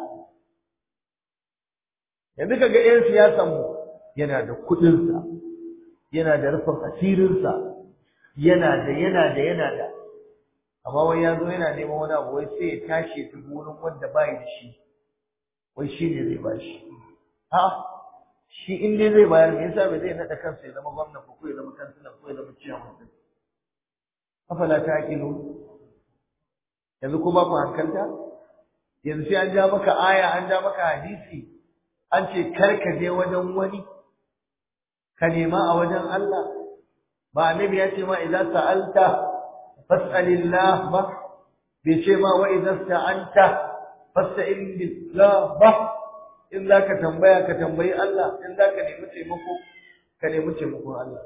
Yanzu kaga 'yan siyasanmu yana da kuɗinsa, yana da rufin asirinsa, yana da amma wai ya zo yana neman wani abu wai sai ya tashi ya tafi wurin wanda ba da shi wai shi ne zai ba shi shi in dai zai bayar me yasa bai zai naɗa kansa ya zama gwamna ko ya zama kansila ko ya zama ciyaman din afala taqilu yanzu ko ba ku hankalta yanzu sai an ja maka aya an ja maka hadisi an ce kar ka je wajen wani ka nema a wajen Allah ba annabi ya ce ma idza sa'alta fas'alillah ba bai ce ma wa idza sta'anta fasta'in billah ba in zaka tambaya ka tambayi Allah in zaka nemi taimako ka nemi taimakon Allah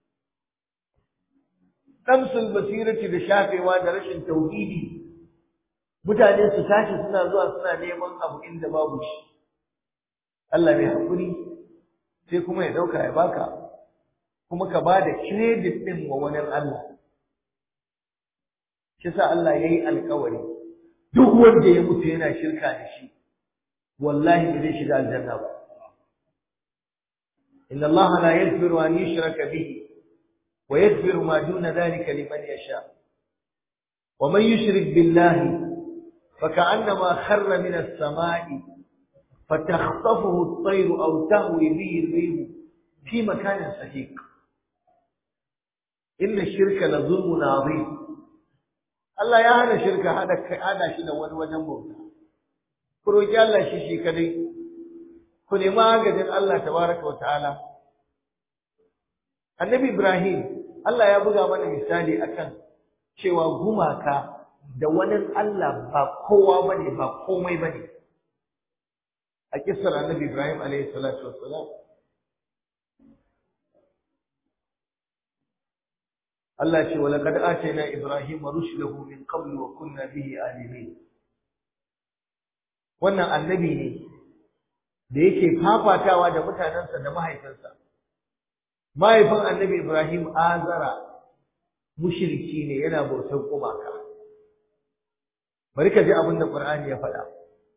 tamsul basirati da shafewa da rashin tauhidi mutane su tashi suna zuwa suna neman abu inda babu shi Allah mai hakuri sai kuma ya dauka ya baka kuma ka bada credit din wa wani Allah shi sa Allah yayi alƙawari duk wanda ya mutu yana shirka da shi wallahi bai shiga aljanna ba inna Allah la yaghfiru an yushraka bihi wa yaghfiru ma duna dhalika liman yasha wa man yushrik billahi فكأنما خر من السماء فتخطفه الطير أو تهوي به الريح في مكان سحيق إن الشرك لظلم عظيم الله يا هذا شرك هذا شيء وان وجن بوتا كروجي الله شي kadai ku nemi agajin Allah tabaraka wa ta'ala Annabi Ibrahim Allah ya buga mana misali akan cewa gumaka da wani Allah ba kowa bane ba komai bane a kissar Annabi Ibrahim alayhi salatu wassalam Allah ce wa laqad atayna Ibrahima rushdahu min qabl wa kunna bihi alimin wannan annabi ne da yake fafatawa da mutanansa da mahaifinsa mahaifin Annabi Ibrahim Azara mushriki ne yana bautar gumaka bari ka ji abin da Qur'ani ya faɗa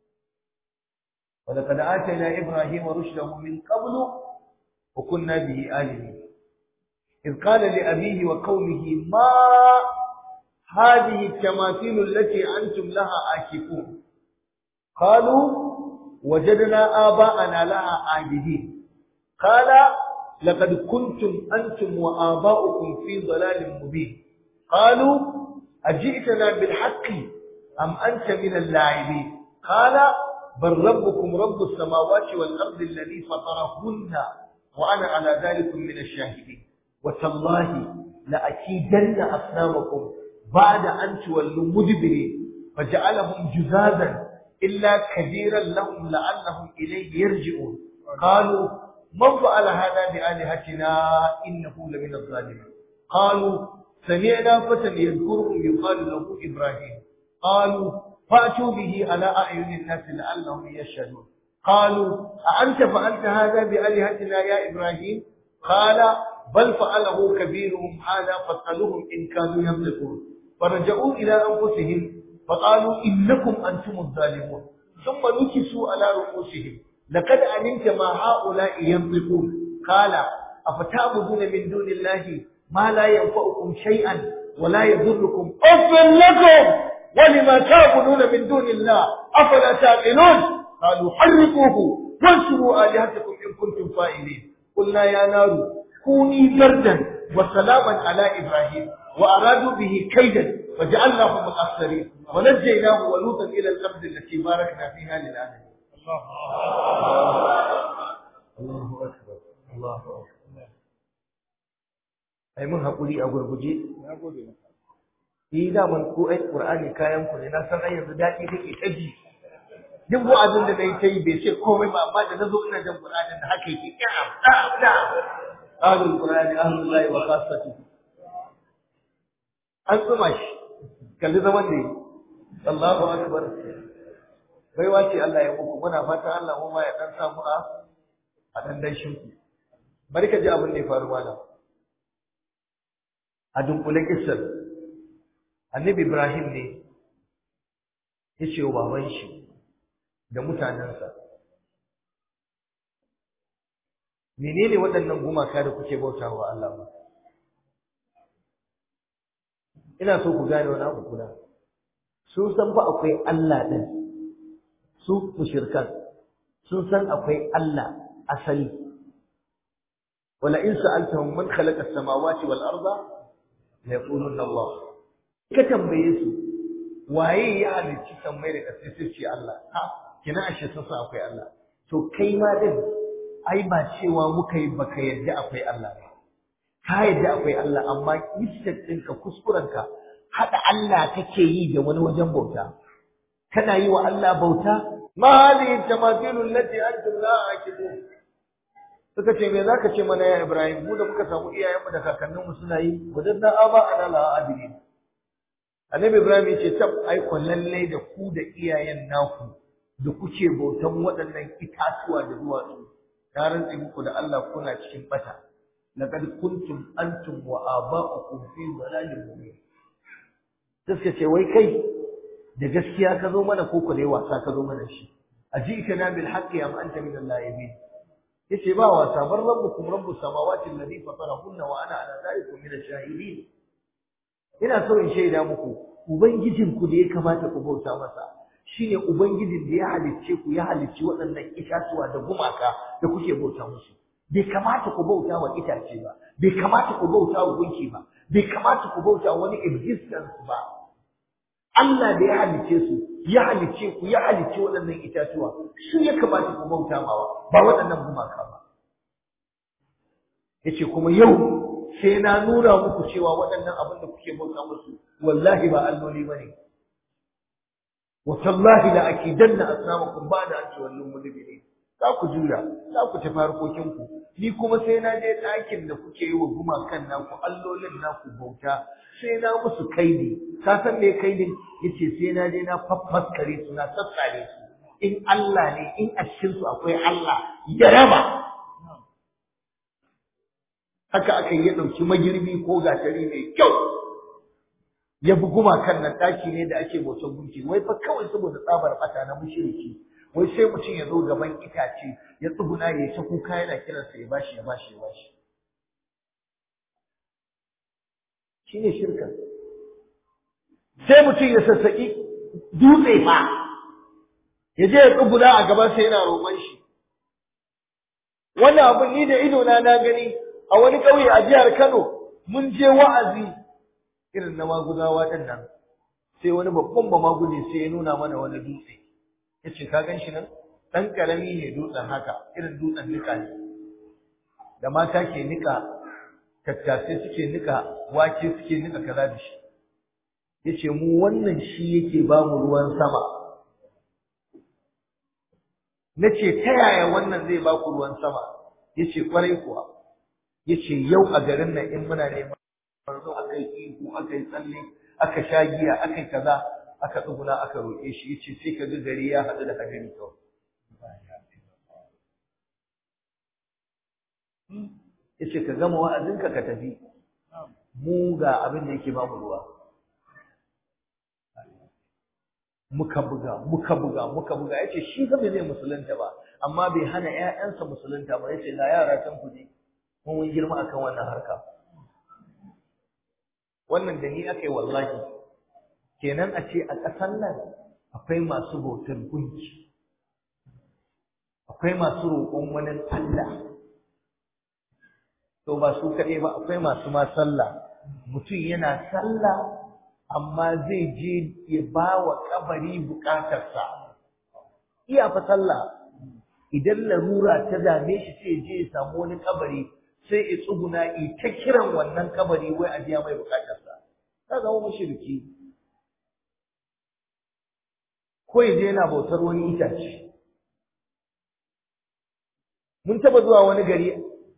wa laqad atayna Ibrahima rushdahu min qabl wa kunna bihi alimin إذ قال لأبيه وقومه ما هذه التماثيل التي أنتم لها عاكفون قالوا وجدنا آباءنا لها عابدين قال لقد كنتم أنتم وآباؤكم في ضلال مبين قالوا أجئتنا بالحق أم أنت من اللاعبين قال بل ربكم رب السماوات والأرض الذي فطرهن وأنا على ذلك من الشاهدين وتالله لأكيدن أصنامكم بعد أن تولوا مدبرين فجعلهم جذاذا إلا كبيرا لهم لعلهم إليه يرجعون قالوا من فعل هذا بآلهتنا إنه لمن الظالمين قالوا سمعنا فتى يذكرهم يقال له إبراهيم قالوا فأتوا به على أعين الناس لعلهم يشهدون قالوا أأنت فعلت هذا بآلهتنا يا إبراهيم قال بل فعله كبيرهم هذا فاسألوهم إن كانوا ينطقون فرجعوا إلى أنفسهم فقالوا إنكم أنتم الظالمون ثم نكسوا على رؤوسهم لقد علمت ما هؤلاء ينطقون قال أفتعبدون من دون الله ما لا ينفعكم شيئا ولا يضركم أف لكم ولما تعبدون من دون الله أفلا تعقلون قالوا حرقوه وانصروا آلهتكم إن كنتم فاعلين قلنا يا نار كوني بردا وسلاما على إبراهيم وأرادوا به كيدا فجعلناهم الأخسرين ونجيناه ولوطا إلى الأرض التي باركنا فيها للعالمين الله أكبر الله أكبر أي من هقولي أقول بجي yi daman ko ai Qur'ani kayan ku ne na san ai yanzu dadi kake taji duk wa'azin da nayi tayi bai ce komai ba amma da nazo ina jin Qur'ani da haka yake da ahlul Qur'ani ahlul lahi wa khassati an tsuma shi kalli zaman ne Allahu akbar bai wace Allah ya muku muna fatan Allah mu ma ya dan samu a dan danshin ku bari ka ji abin da ya faru malam a dunkule kissar Annabi Ibrahim ne ya ce wa baban shi da mutanensa, menene waɗannan gumaka da kuke bauta wa Allah ba? Ina so ku gane wani abu kuna. Sun san fa akwai Allah ɗin, su mushrikan, sun san akwai Allah asali. Wala in sa'altahum man khalaqa as-samawati wal arda la yaquluna Allah. Ka tambaye su waye ya halicci sammai da ƙasa sai ce Allah ha kina ashe sun san akwai Allah to kai ma din ai ba cewa muka yi baka yadda akwai Allah ba ka yadda akwai Allah amma mistake ɗinka kuskurenka haɗa Allah kake yi da wani wajen bauta kana yi wa Allah bauta ma hadhihi tamathilul lati antum la aqilun suka ce me zaka ce mana ya Ibrahim mu da muka samu iyayenmu da kakanninmu suna yi wadannan aba ana la abidin Annabi Ibrahim ya ce tab ai lalle da ku da iyayen naku da kuke bautan waɗannan itatuwa da duwatsu na rantse muku da Allah kuna cikin bata laqad kuntum antum wa aba'ukum fi dhalalin mubin suka ce wai kai da gaskiya ka zo mana ko dai wasa ka zo mana shi ajikana bil haqqi am anta min al-laibin yace ba wasa bar rabbukum rabbus samawati alladhi fatarahunna wa ana ala dhalikum min ash-shahidin ina so in shaida muku ubangijinku da ya kamata ku bauta masa shine ubangijin da ya halicce ku ya halicci waɗannan itatuwa da gumaka da kuke bauta musu bai kamata ku bauta wa itace ba bai kamata ku bauta wa gunki ba bai kamata ku bauta wani existence ba Allah da ya halicce su ya halicce ku ya halicci waɗannan itatuwa shi ya kamata ku bauta mawa ba waɗannan gumaka ba yace kuma yau sai na nuna muku cewa waɗannan abin da kuke bauta musu wallahi ba alloli bane wa tallahi la akidanna asnamakum ba'da an tuwallu mudbirin za ku jura za ku tafi harkokin ku ni kuma sai na je ɗakin da kuke yi wa gumakan naku allolin naku bauta sai na musu kaidi ka san me kaidin yace sai na je na faffaskare su na sassare su in Allah ne in a cikin su akwai Allah ya raba haka aka yi ɗauki magirbi ko gatari mai kyau ya bi gumakan nan ɗaki ne da ake bautar gunki wai fa kawai saboda tsabar ɓata na mushriki wai sai mutum ya zo gaban itace ya tsuguna ya ta kuka yana kiransa ya bashi ya bashi ya bashi shine shirka sai mutum ya sassaƙi dutse fa ya je ya tsuguna a gaban sa yana roƙon shi wannan abun ni da ido na gani a wani ƙauye a jihar Kano mun je wa'azi irin na maguzawa ɗin nan sai wani babban bamaguje sai ya nuna mana wani dutse yace ka gan shi nan ɗan ƙarami ne dutsen haka irin dutsen nika ne da mata ke nika tattasai suke nika wake suke nika kaza da shi yace mu wannan shi yake ba mu ruwan sama nace ta yaya wannan zai ba ku ruwan sama yace kwarai kuwa yace yau a garin nan in muna neman zo akai ihu akai tsalle aka sha giya akai kaza aka tsuguna aka roƙe shi yace sai ka ga gari ya haɗu da hadari kawai yace ka gama wa'azinka ka tafi mu ga abin da yake bamu ruwa muka buga yace shi fa bai zai musulunta ba amma bai hana ƴaƴansa musulunta ba yace ga yara kan ku je mun girma akan wannan harka wannan da ni akai wallahi kenan a ce a ƙasar nan akwai masu bautar gunki akwai masu roƙon wani Allah to ba su kaɗai ba akwai masu ma sallah mutum yana sallah amma zai je ya ba wa kabari bukatarsa iya fa sallah idan larura ta dame shi sai je ya samu wani kabari sai ya tsuguna ta kiran wannan kabari wai a biya mai bukatarsa ka zama mushriki ko ya je yana bautar wani itace mun taba zuwa wani gari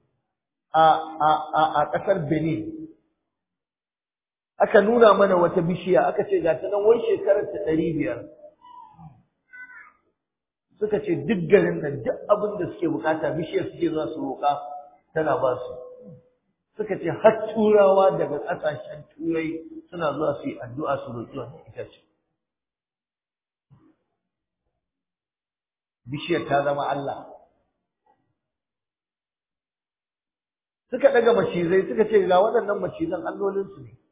a ƙasar Benin aka nuna mana wata bishiya aka ce ga ta nan wai shekarar ta 500 suka ce duk garin nan duk abin da suke bukata bishiyar suke zuwa su roƙa tana ba su suka ce har turawa daga ƙasashen turai suna zuwa su yi addu'a su roƙi wannan itace bishiyar ta zama Allah suka daga macizai suka ce ga waɗannan macizan allolinsu ne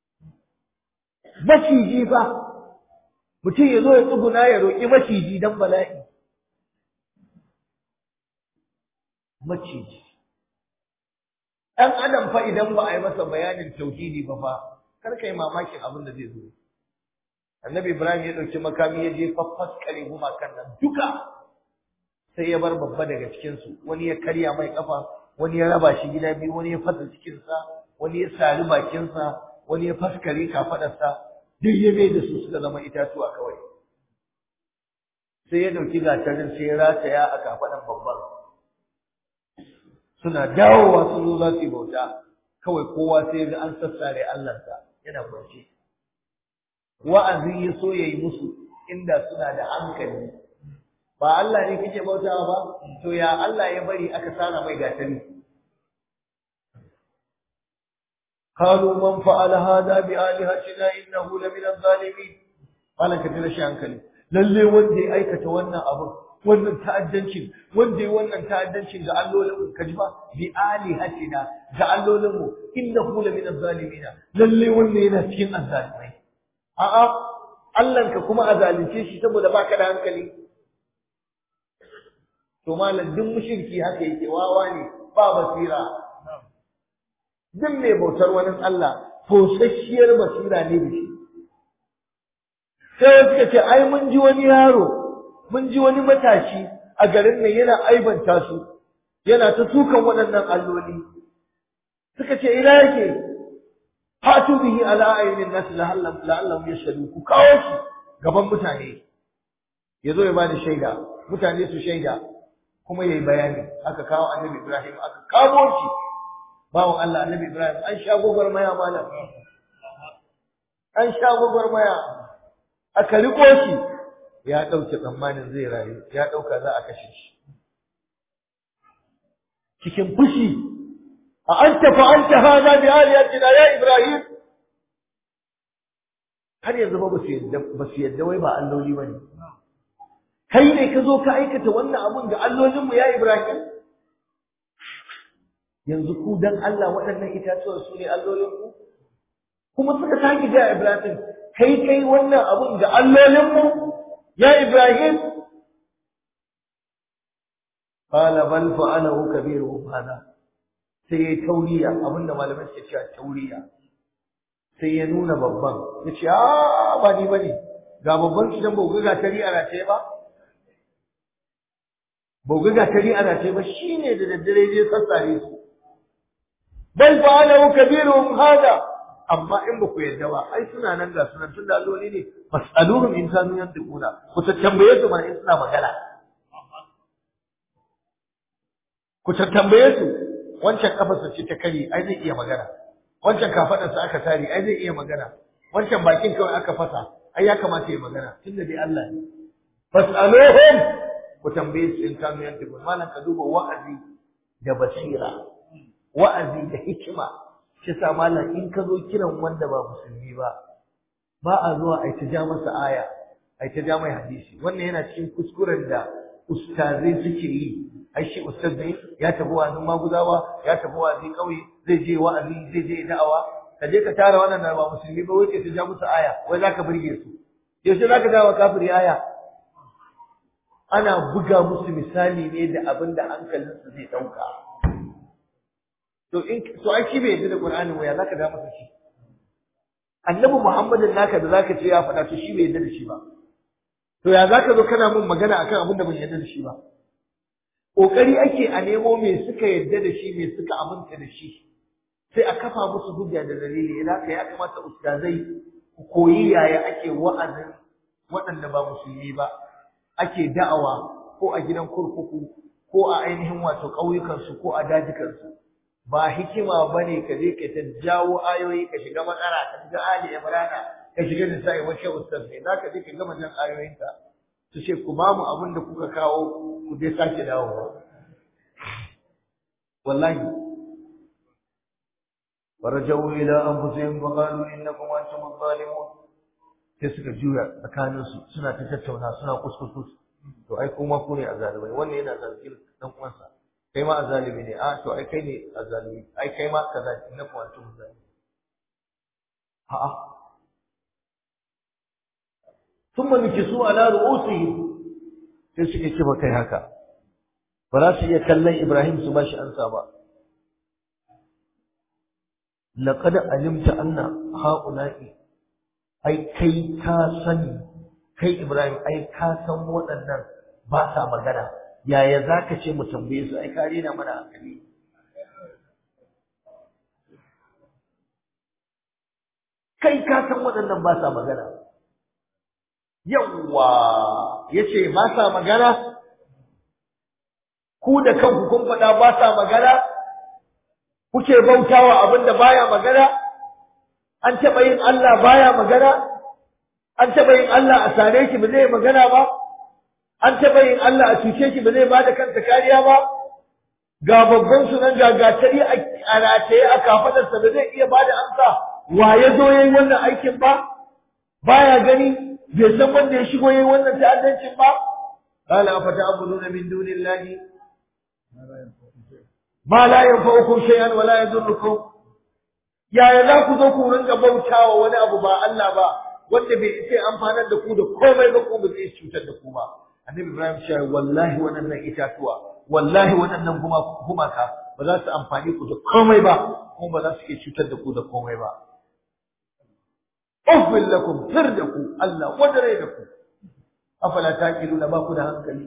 maciji fa mutum ya zo ya tsuguna ya roƙi maciji don bala'i maciji ɗan adam fa idan ba a yi masa bayanin tauhidi ba fa kar ka yi mamakin abin da zai zo annabi ibrahim ya ɗauki makami ya je faffaskare gumakan nan duka sai ya bar babba daga cikinsu wani ya karya mai kafa wani ya raba shi gida biyu wani ya fasa cikinsa wani ya sari bakinsa wani ya faskare kafaɗarsa duk ya mai da su suka zama itatuwa kawai sai ya ɗauki gatarin sai ya rataya a kafaɗan babban suna dawowa sun zo za su yi bauta kawai kowa sai ya ga an sassare Allahnsa yana kwance wa'azi ya so ya yi musu inda suna da hankali ba Allah ne kake bautawa ba to ya Allah ya bari aka sara mai gatari قالوا من فعل هذا بآلهتنا إنه لمن الظالمين قال كثير شيء hankali lalle wanda ya aikata wannan abu wannan ta'addancin wanda ya wannan ta'addancin ga allolin mu kaji ba bi alihatina ga allolin mu innahu lamin az-zalimin lalle wanda yana cikin azzalimai a'a Allah ka kuma azalince shi saboda baka da hankali to malam duk mushriki haka yake wawa ne ba basira duk mai bautar wani Allah tosasshiyar basira ne da shi sai suka ce ai mun ji wani yaro mun ji wani matashi a garin nan yana aibanta su yana ta sukan waɗannan alloli suka ce ina yake hatu bihi ala aynin nas la'allam yashhadu ku kawo shi gaban mutane yazo ya bani shaida mutane su shaida kuma yayi bayani aka kawo annabi Ibrahim aka kawo shi bawon Allah annabi Ibrahim an sha gwagwarmaya malam an sha gwagwarmaya aka riko shi ya dauke tsammanin zai rayu ya dauka za a kashe shi cikin fushi a anta fa'alta hadha bi aliyatina ya Ibrahim har yanzu ba su yadda wai ba alloli bane kai ne ka zo ka aikata wannan abun ga allolinmu ya Ibrahim yanzu ku dan Allah waɗannan itatuwar su ne allolinku kuma suka sake ga Ibrahim kai wannan abun ga allolinmu ya Ibrahim qala bal fa'alahu kabiruhum hada sai tauriya abinda malamai suke cewa tauriya sai ya nuna babban yace ba ni bane ga babban shi dan bauga ga tari ana ce ba bauga ga tari ana ce ba shine da daddare je sassare su bal fa'alahu kabiruhum hada amma in ba ku yarda ba ai suna nan ga sunan tunda alloli ne fasaluhum in kanu yantiquna ku tambaye su ma in suna magana ku tambaye su wancan kafarsa ce ta kare ai zai iya magana wancan kafadarsa aka tare ai zai iya magana wancan bakin kawai aka fasa ai ya kamata ya magana tunda dai Allah ne fas'aluhum ku tambaye su in kanu yantiqun malan ka duba wa'azi da basira wa'azi da hikima shi sa malam in ka zo kiran wanda ba musulmi ba a zuwa ai ta ja masa aya ai ta ja mai hadisi wannan yana cikin kuskuren da ustazai suke yi ai shi ustaz ne ya tafi wa'azin maguzawa ya tafi wa'azi kauye zai je wa'azi zai je da'awa ka je ka tara wannan da ba musulmi ba wai ta ja musu aya wai zaka burge su yaushe zaka dawo kafiri aya ana buga musu misali ne da abin da hankalinsu zai dauka to ai shi bai yadda da Qur'ani waya zaka da masa shi Annabi Muhammadin naka da zaka ce ya faɗa to shi bai yadda da shi ba to ya zaka zo kana mun magana akan abin da ban yadda da shi ba kokari ake a nemo me suka yadda da shi me suka aminta da shi sai a kafa musu hujja da dalili idan ka ya kamata ustazai ku koyi yaya ake wa'azin waɗanda ba musulmi ba ake da'awa ko a gidan kurkuku ko a ainihin wato ƙauyukansu ko a dajikansu ba hikima bane ka je ka ta jawo ayoyi ka shiga matsala ka shiga ali imrana ka shiga da sai wace ustaz ne zaka je ka gama jan ayoyinka su ce ku ba mu abin da kuka kawo ku dai sake dawowa wallahi warajau ila anfusihim wa qalu innakum antum adh-dhalimun sai suka juya tsakaninsu suna ta tattauna suna kuskus to ai kuma ku ne azalimai wannan yana zargin dan uwansa kai ma azalimi ne to ai kai ne azalimi ai kai ma kaza innakum antum zalimun a'a thumma nukisu ala ru'usihim sai suke kiba kai haka ba za su iya kallon Ibrahim su ba shi ansa ba laqad alimta anna haula'i ai kai ka sani kai Ibrahim ai ka san waɗannan ba sa magana yaya zaka ce mu tambaye su ai ka rena mana hankali kai ka san waɗannan ba sa magana yawwa yace ba sa magana ku da kanku kun faɗa ba sa magana kuke bautawa abinda baya magana an taɓa yin Allah baya magana an taɓa yin Allah a sare shi ba zai magana ba an taɓa yin Allah a cuce shi ba zai ba da kansa kariya ba ga babban sunan gagatari a rataye a kafadarsa ba zai iya ba da amsa wa ya zo ya yi wannan aikin ba baya gani bai san wanda ya shigo ya yi wannan ta'addancin ba qala afata'buduna min dunillahi ma la yanfa'ukum shay'an wa la yadurrukum yaya za ku zo ku rinka bautawa wani abu ba Allah ba wanda bai sai amfanar da ku da komai ba ko ba zai cutar da ku ba annabi Ibrahim ya ce wallahi wannan itatuwa wallahi wannan gumaka ba za su amfani ku da komai ba kuma ba za su iya cutar da ku da komai ba ufil lakum firdaku Allah wadare da ku afala taqiluna ba ku da hankali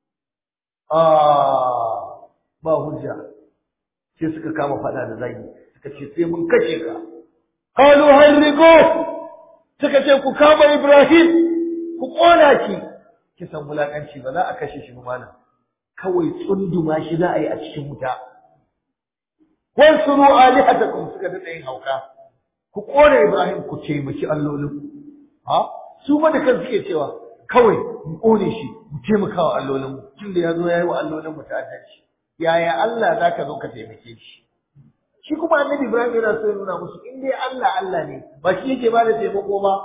ba hujja sai suka kama fada da zagi suka ce sai mun kashe ka qalu harriqu suka ce ku kama Ibrahim ku kona shi kisan mulakanci ba za a kashe shi ba mana kawai tsunduma shi za a yi a cikin wuta wansuru alihatakum suka dada yin hauka ku kona Ibrahim ku taimaki allolin ha su ma da kansu suke cewa kawai mu kone shi mu taimaka wa allolin mu tunda ya zo yayi wa allolin mu ta'addanci yaya Allah zaka zo ka taimake shi shi kuma annabi Ibrahim yana so ya nuna musu in dai Allah Allah ne ba shi yake ba da taimako ba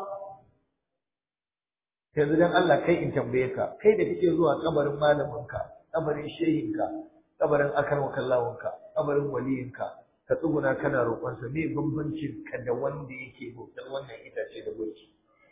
yanzu dan Allah kai in tambaye ka kai da kake zuwa kabarin malaminka kabarin shehinka kabarin akarwakallawunka kabarin waliyinka ka tsuguna kana roƙon sa me bambancin ka da wanda yake bautar wannan itace da gunki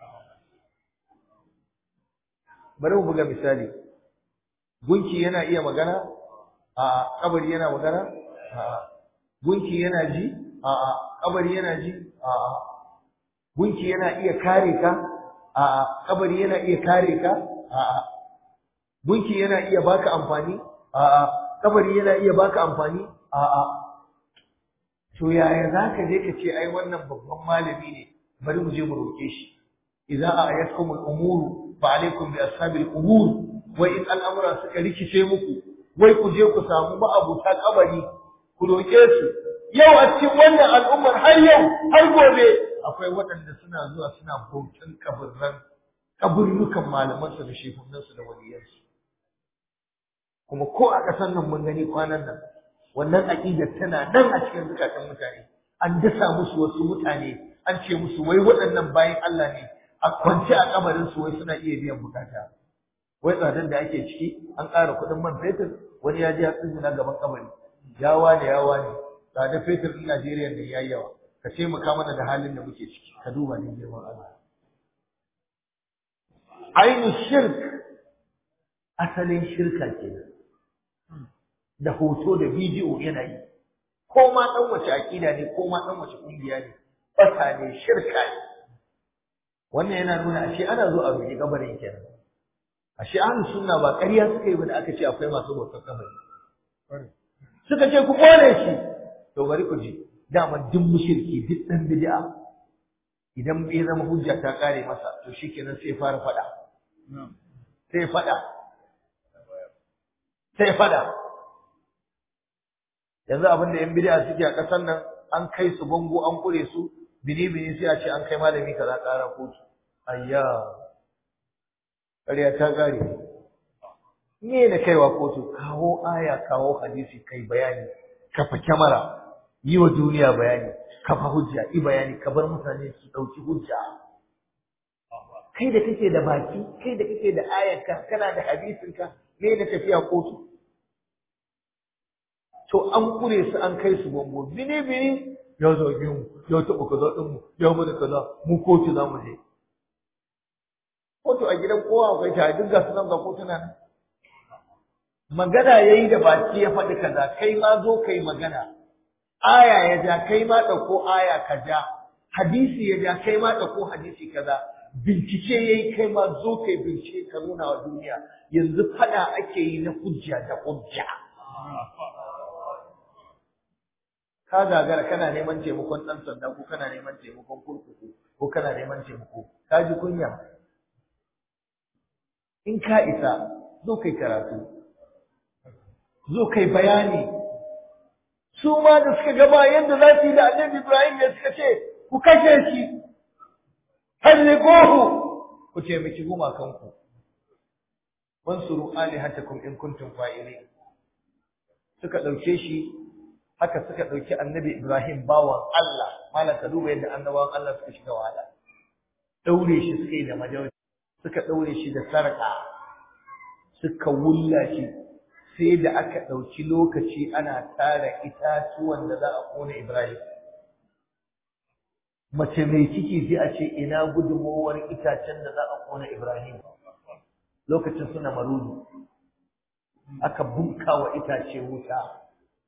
bari mu buga misali gunki yana iya magana a kabari yana magana a gunki yana ji a'a kabari yana ji a'a gunki yana iya kare ka a'a kabari yana iya kare ka a'a gunki yana iya baka amfani a'a kabari yana iya baka amfani a'a to yaya zaka je ka ce ai wannan babban malami ne bari mu je mu roke shi idza ayatkum al-umuru fa alaykum bi ashabil qubur wa in al-amra suka rikice muku wai ku je ku samu ma'abuta kabari ku roke su yau a cikin wannan al'ummar har yau har gobe akwai waɗanda suna zuwa suna bautan kaburrukan malamansu da shekunansu da waliyansu. Kuma ko a ƙasar nan mun gani kwanan nan wannan aƙidar tana nan a cikin zukatan mutane. An dasa musu wasu mutane an ce musu wai waɗannan bayan Allah ne a kwance a kabarin su wai suna iya biyan bukata. Wai tsadar da ake ciki an ƙara kuɗin man fetur wani ya je ya tsina gaban kabari. Ya wane tsadar fetur ɗin Najeriya ne yayi yawa. Ka taimaka mana da halin da muke ciki. Ka duba ne girman Allah. Ainu shirk asalin shirka kenan. Da hoto da bidiyo yana yi. Ko ma ɗan wace aƙida ne ko ma ɗan wace ƙungiya ne. Fata ne shirka ne. Wannan yana nuna ashe ana zo a roƙi kabarin kenan. Ashe ahlus sunna ba ƙarya suka yi ba da aka ce akwai masu bautar kabari. Suka ce ku kore shi. To bari ku ji. Dama duk mushriki duk ɗan bid'a idan bai zama hujja ta kare masa to shikenan sai fara faɗa. Sai faɗa. Yanzu abin da yan bid'a suke a ƙasar nan an kai su bango an kure su bini sai a ce an kai malami kaza ƙara kotu. Ayya ƙarya ta ƙare. Me ne kaiwa kotu? Kawo aya kawo hadisi kai bayani, kafa kyamara, yi wa duniya bayani, kafa hujja, yi bayani, ka bar mutane su ɗauki hujja. Kai da kake da baki, kai da kake da ayarka, kana da hadisinka, me da tafiya kotu? To an kure su an kai su bango, bini ya zage mu, ya taɓa kaza ɗinmu, ya mana kaza, mu kotu za mu je. Kotu a gidan kowa akwai ta duk ga sunan ga kotuna nan. Magana yayi da baki ya faɗi kaza, kai ma zo kai magana. Aya ya ja, kai ma ɗauko aya ka ja. Hadisi ya ja, kai ma ɗauko hadisi kaza. Bincike yayi kai ma zo kai bincike ka nuna wa duniya. Yanzu faɗa ake yi na hujja da hujja. Ka gagara kana neman taimakon ɗan sanda ko kana neman taimakon kurkuku ko kana neman taimako. Ka ji kunya. In ka isa, zo kai karatu. Zo kai bayani. Su ma da suka gaba yadda za su yi da Annabi Ibrahim ne suka ce, ku kashe shi, harriquhu, ku taimaki gumakanku. Wansuru alihatakum in kuntum fa'ilin. Suka ɗauke shi, haka suka ɗauki Annabi Ibrahim bawan Allah. Malam ka duba yadda annabawan Allah suka shiga wahala. Ɗaure shi suka yi da majauri, suka ɗaure shi da sarƙa, suka wulla shi. Sai da aka ɗauki lokaci ana tara itatuwan da za a ƙona Ibrahim. Mace mai ciki sai a ce ina gudunmowar itacen da za a ƙona Ibrahim. Lokacin suna marudu. Aka bunka wa itace wuta.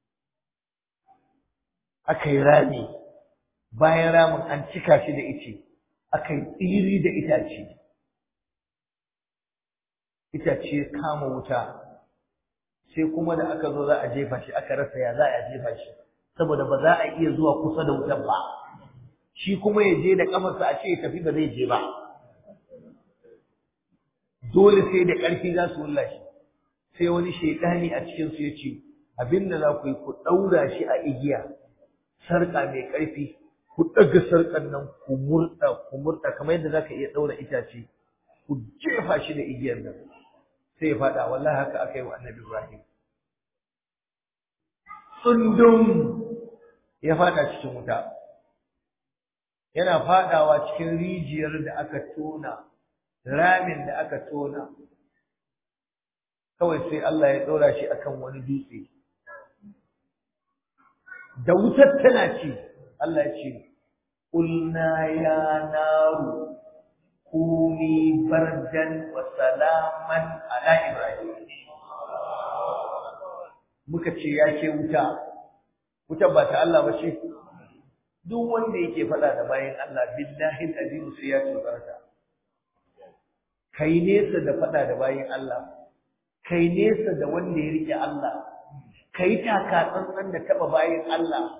Aka yi rami. Bayan ramin an cika shi da ice. Aka yi tsiri da itace. Itace kama wuta. Sai kuma da aka zo za a jefa shi aka rasa ya za a jefa shi saboda ba za a iya zuwa kusa da wutan ba shi kuma ya je da kafarsa a ce ya tafi ba zai je ba dole sai da ƙarfi za su wulla shi sai wani shaidani a cikin su ya ce abinda za ku yi ku ɗaura shi a igiya sarƙa mai ƙarfi ku ɗaga sarƙan nan ku murɗa kamar yadda za ka iya ɗaura itace ku jefa shi da igiyar nan sai ya faɗa wallahi haka aka yi wa Annabi Ibrahim tsundum ya faɗa cikin wuta yana faɗawa cikin rijiyar da aka tona ramin da aka tona kawai sai Allah ya ɗora shi akan wani dutse da wutar tana ci Allah ya ce qulna ya naru kuni bardan wa salaman ala Ibrahim muka ce ya ce wuta ba ta Allah ba ce duk wanda yake faɗa da bayan Allah billahi alazim sai ya tsorata kai nesa da faɗa da bayan Allah kai nesa da wanda ya rike Allah kai taka tsantsan da taba bayan Allah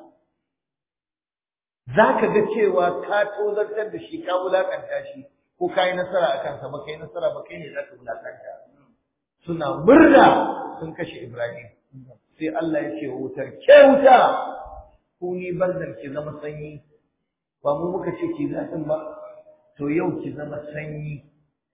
zaka ga cewa ka tozartar da shi ka wulakanta shi ko kai nasara akan sa ba kai nasara ba kai ne zaka wulakanta suna murna sun kashe Ibrahim sai Allah ya ce wutar ke wuta ku ni banzan ki zama sanyi ba mu muka ce ki zafin ba to yau ki zama sanyi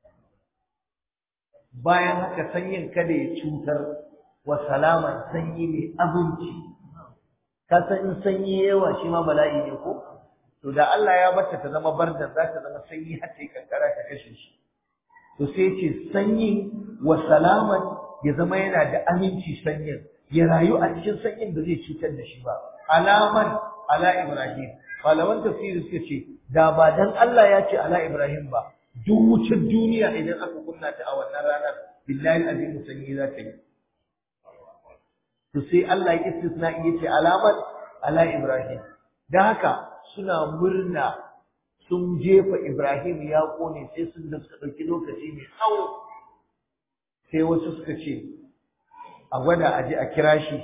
bayan haka sanyin kada ya cutar wa salaman sanyi mai abinci ka san in sanyi yawa shi ma bala'i ne ko to da Allah ya bata ta zama bardan za ta zama sanyi har ta yi kankara ta kashe shi to sai ce sanyi wa salaman ya zama yana da aminci sanyin ya rayu a cikin sanyin da zai cutar da shi ba alaman ala Ibrahim malaman tafsiri suka ce da ba dan Allah ya ce ala Ibrahim ba duk wucin duniya idan aka kunna ta a wannan ranar billahi azim sanyi za ta yi to sai Allah ya istisna yace alaman ala Ibrahim dan haka suna murna sun jefa Ibrahim ya kone sai sun da suka dauki lokaci mai tsawo sai wasu suka ce a gwada aje a kira shi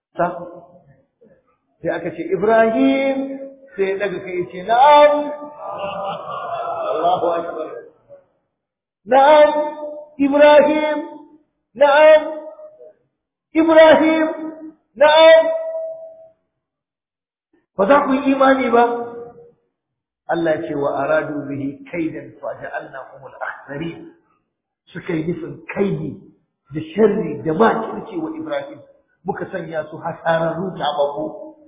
sai aka ce Ibrahim sai daga kai ce na'am Allahu akbar na'am Ibrahim na'am Ibrahim na'am ba za ku yi imani ba Allah ya ce wa aradu bihi kaidan fa ja'alnahum al-akhsarin suka yi nufin kaidi da sharri da makirci wa Ibrahim muka sanya su hasararru tababu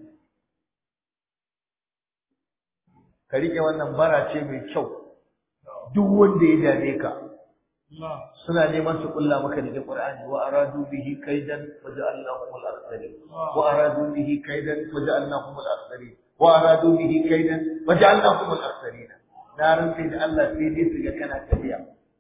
ka rike wannan bara ce mai kyau duk wanda ya dame ka suna neman su kulla maka da Qur'ani wa aradu bihi kaidan waja'alnahum al-akhsarin wa aradu bihi kaidan waja'alnahum al-akhsarin wa aradu bihi kaidan waja'alnahum al-akhsarin na rantsi da Allah sai dai su ga kana tafiya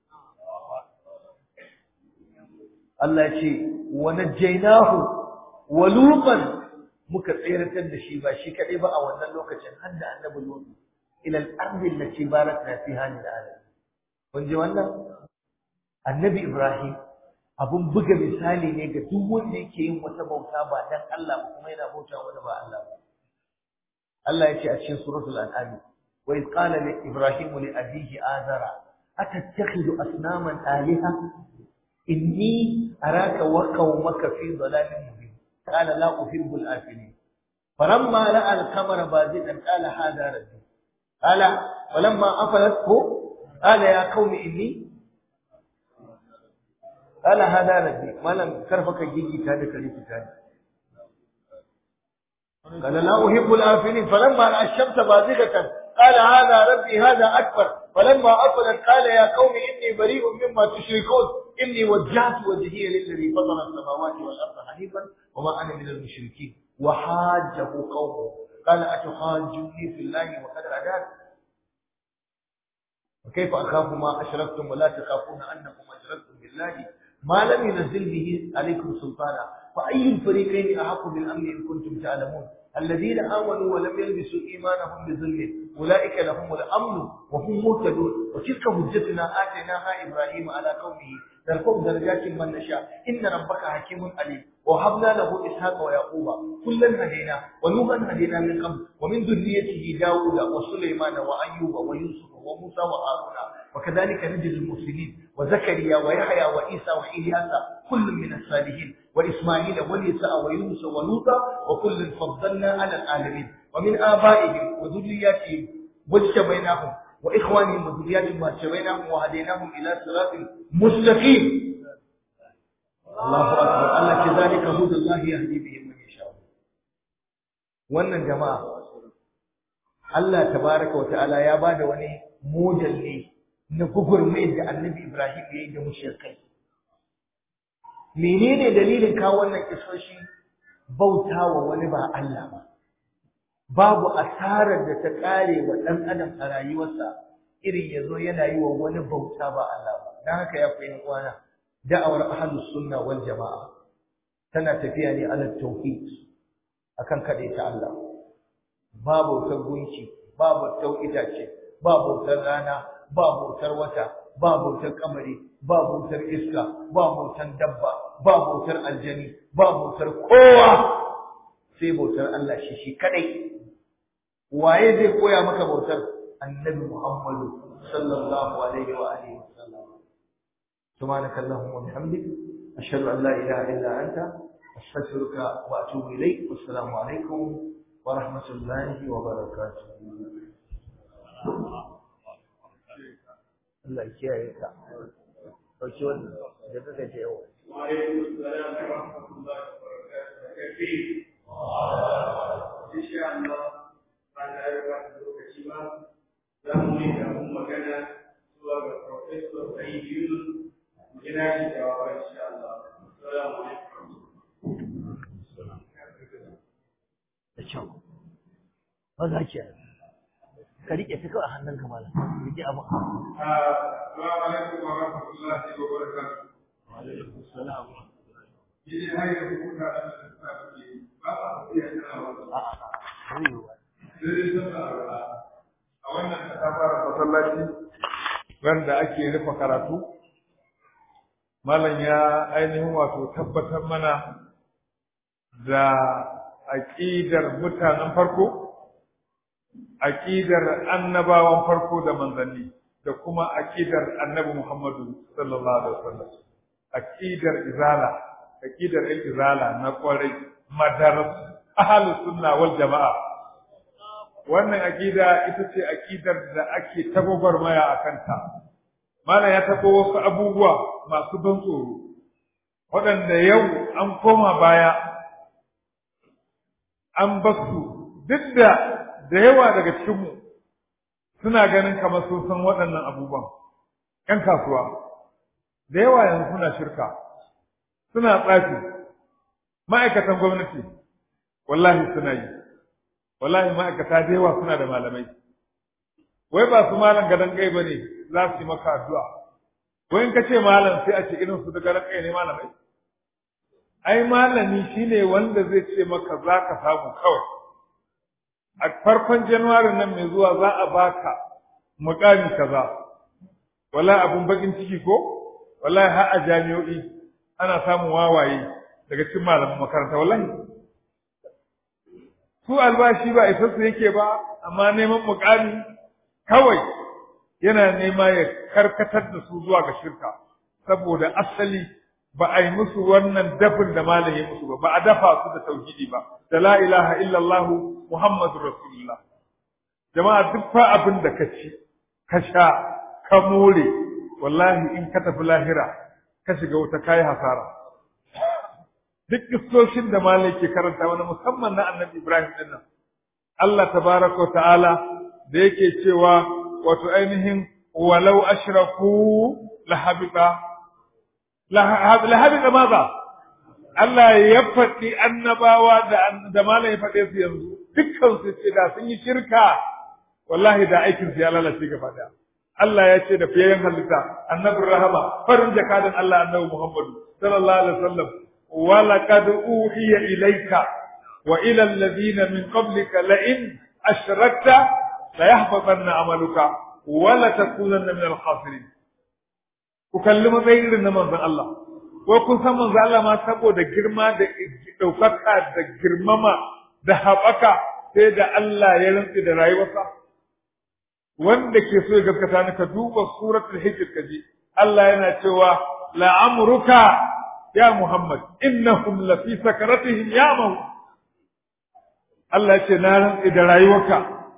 Allah ya ce wa najjaynahu wa lutan muka tsiratar da shi ba shi kadai ba a wannan lokacin har da annabi Lut ila al-ardi allati barakna fiha lil alamin kun ji wannan annabi Ibrahim abun buga misali ne ga duk wanda yake yin wata bauta ba dan Allah ba kuma yana bauta wani ba Allah ba Allah ya ce a cikin suratul an'am wa id qala li ibrahim li abihi azara atattakhidhu asnaman alaha inni araka wa qaumaka fi dhalalin mubin qala la uhibbu al-afilin falamma ra'a al-qamara bazidan qala hadha rabbi qala falamma afalat qala ya qaumi inni qala hadha rabbi malam karfaka gigita da kalifita قال لا أحب الآفلين فلما رأى الشمس بازغة قال هذا ربي هذا أكبر فلما أفلت قال يا قوم إني بريء مما تشركون إني وجهت وجهي للذي فطر السماوات والأرض حنيفا وما أنا من المشركين وحاجه قومه قال أتحاجوني في الله وقد هداني وكيف أخاف ما أشركتم ولا تخافون أنكم أشركتم بالله ما لم ينزل به عليكم سلطانا فأي الفريقين أحق بالأمن إن كنتم تعلمون الذين آمنوا ولم يلبسوا إيمانهم بظلم أولئك لهم الأمن وهم مهتدون وتلك حجتنا آتيناها إبراهيم على قومه نرفع درجات من نشاء إن ربك حكيم عليم وهبنا له إسحاق ويعقوب كلا هدينا ونوحا هدينا من قبل ومن ذريته داود وسليمان وأيوب ويوسف وموسى وهارون وكذلك نجزي المحسنين وزكريا ويحيى وعيسى وإلياس كل من الصالحين وإسماعيل واليسع ويونس ولوطا وكل فضلنا على العالمين ومن آبائهم وذرياتهم واجتبيناهم وإخوانهم وذرياتهم واجتبيناهم وهديناهم إلى صراط مستقيم الله أكبر الله كذلك هدى الله يهدي به من يشاء wannan jama'a Allah tabaraka wa ta'ala ya bada wani model ne na gugurmai da Annabi Ibrahim ya yi da mushrikai menene dalilin kawo wannan kisoshi bautawa wani ba Allah ba babu asarar da ta kare wa dan adam a rayuwarsa irin yazo yana yi wa wani bauta ba Allah ba dan haka ya fi uwana da'awar ahlus sunna wal jamaa tana tafiya ne ala tauhid akan kadaita Allah babu bautar gunki babu bautar itace babu bautar rana babu bautar wata babu bautar kamari babu bautar iska babu bautar dabba babu bautar aljani babu bautar kowa sai bautar Allah shi kadai waye zai koya maka bautar annabi Muhammadu sallallahu alaihi wa alihi wasallam subhanakallahumma wa bihamdik ashhadu an la ilaha illa anta astaghfiruka wa atubu ilayk wassalamu alaikum wa rahmatullahi wa barakatuh Allah ya kiyaye ka dauki wannan da kake ce yau wa alaikum assalam wa rahmatullahi wa barakatuh insha Allah ba da yawa lokaci ba za mu yi da magana zuwa ga Professor Said Yunus yana shi jawabi insha Allah assalamu alaikum da kyau ba za ki ka rike ta kawai a hannunka malam rike abu assalamu alaikum wa rahmatullahi wa barakatuh wa alaikum assalam Ini hai da kuka da tsaki ba ba iya tsara ba sai saboda a wannan kasafar masallaci wanda ake rufe karatu malam ya ainihin wato tabbatar mana da aqidar mutanen farko aqidar annabawan farko da manzanni da kuma aqidar annabi Muhammadu sallallahu alaihi wasallam aqidar izala na kwarai madaras ahlus sunna wal jamaa wannan aqida ita ce aqidar da ake tagogarmaya akan ta mala ya tabo wasu abubuwa masu ban tsoro waɗanda yau an koma baya an basu duk da yawa daga cikinmu suna ganin kamar sun san waɗannan abubuwan ƴan kasuwa da yawa yanzu suna shirka suna tsafi ma'aikatan gwamnati wallahi suna yi wallahi ma'aikata da yawa suna da malamai wai ba su malam gadan kai bane za su yi maka addu'a wai in ka ce malam sai a ce irin su da gadan kai ne malamai ai malami shine wanda zai ce maka za ka samu kawai a farkon January nan mai zuwa za a baka mukami kaza wallahi abun bakin ciki ko wallahi har a jami'o'i ana samun wawaye daga cikin malaman makaranta wallahi su albashi ba isassu yake ba amma neman mukami kawai yana nema ya karkatar da su zuwa ga shirka saboda asali ba a yi musu wannan dafin da malam ya musu ba a dafa su da tauhidi ba da la ilaha illallah muhammadur rasulullah jama'a duk fa abin da ka ci ka sha ka more wallahi in ka tafi lahira ka shiga wuta kai hasara duk kissoshin da malam ke karanta wani musamman na annabi Ibrahim din nan Allah tabaraka ta'ala da yake cewa wato ainihin walau ashraku lahabita maza Allah ya faɗi annabawa da malam ya faɗe su yanzu dukkan su ce da sun yi shirka wallahi da aikin su ya lalace gaba daya Allah ya ce da fiyayen halitta annabin rahama farin jakadan Allah annabi Muhammadu sallallahu alaihi wasallam wa laqad uhiya ilayka wa ila alladhina min qablika la in ashrakta la yahbatanna amaluka wa la takunanna min al-khasirin ku kalli matsayin irin na manzon Allah ko kun san manzon Allah ma saboda girma da daukaka da girmama da haɓaka sai da Allah ya rantsi da rayuwarsa wanda ke so ya gaskata ni ka duba suratul hijr kaji Allah yana cewa la amruka ya Muhammad innahum la fi sakaratihim ya'mahu Allah ya ce na rantsi da rayuwarka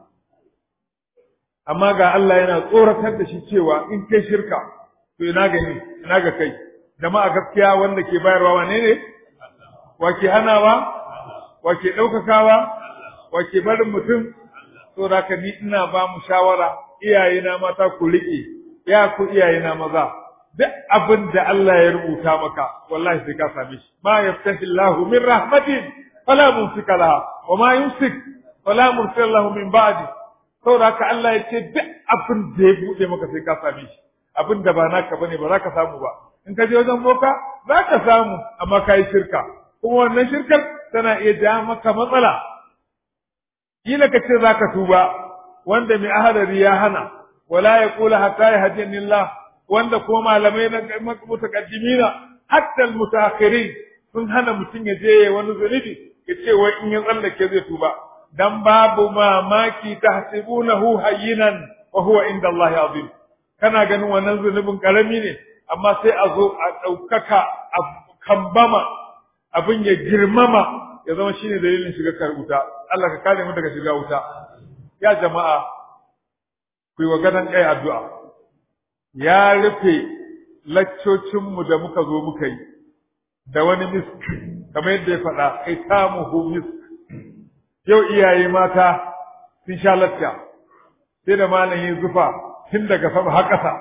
amma ga Allah yana tsoratar da shi cewa in kai shirka to ina ga kai jama'a gaskiya wanda ke bayarwa wane ne wa ke hanawa wa ke ɗaukakawa wa ke barin mutum to da ka ni ina ba mu shawara iyayena mata ku riƙe ya ku iyayena maza duk abin da Allah ya rubuta maka wallahi sai ka same shi ma yaftahi Allahu min rahmatin fala mumsika laha wa ma yumsik fala mursila lahu min ba'di saboda haka Allah ya ce duk abin da ya buɗe maka sai ka same shi abin da ba naka bane ba za ka samu ba in ka je wajen boka za ka samu amma ka yi shirka kuma wannan shirkar tana iya ja maka matsala kila ka ce za ka tuba wanda mai ahadari ya hana wala ya kula hatta ya hajjanillah wanda kuma malamai na mutaqaddimina hatta almutaakhirin sun hana mutum ya je wani zunubi ya ce wai in ya tsallake zai tuba dan babu mamaki tahsibunahu hayyinan wa huwa inda Allah azim kana ganin wannan zunubin karami ne amma sai a zo a ɗaukaka a kambama abin ya girmama ya zama shine dalilin shiga wuta Allah ka kare mu daga shiga wuta ya jama'a ku yi wa gadan kai addu'a ya rufe laccocinmu da muka zo muka yi da wani misk kamar yadda ya faɗa kai tamuhu misk. Yau iyaye mata sun sha lacca sai da malam yin zufa tun daga sama har ƙasa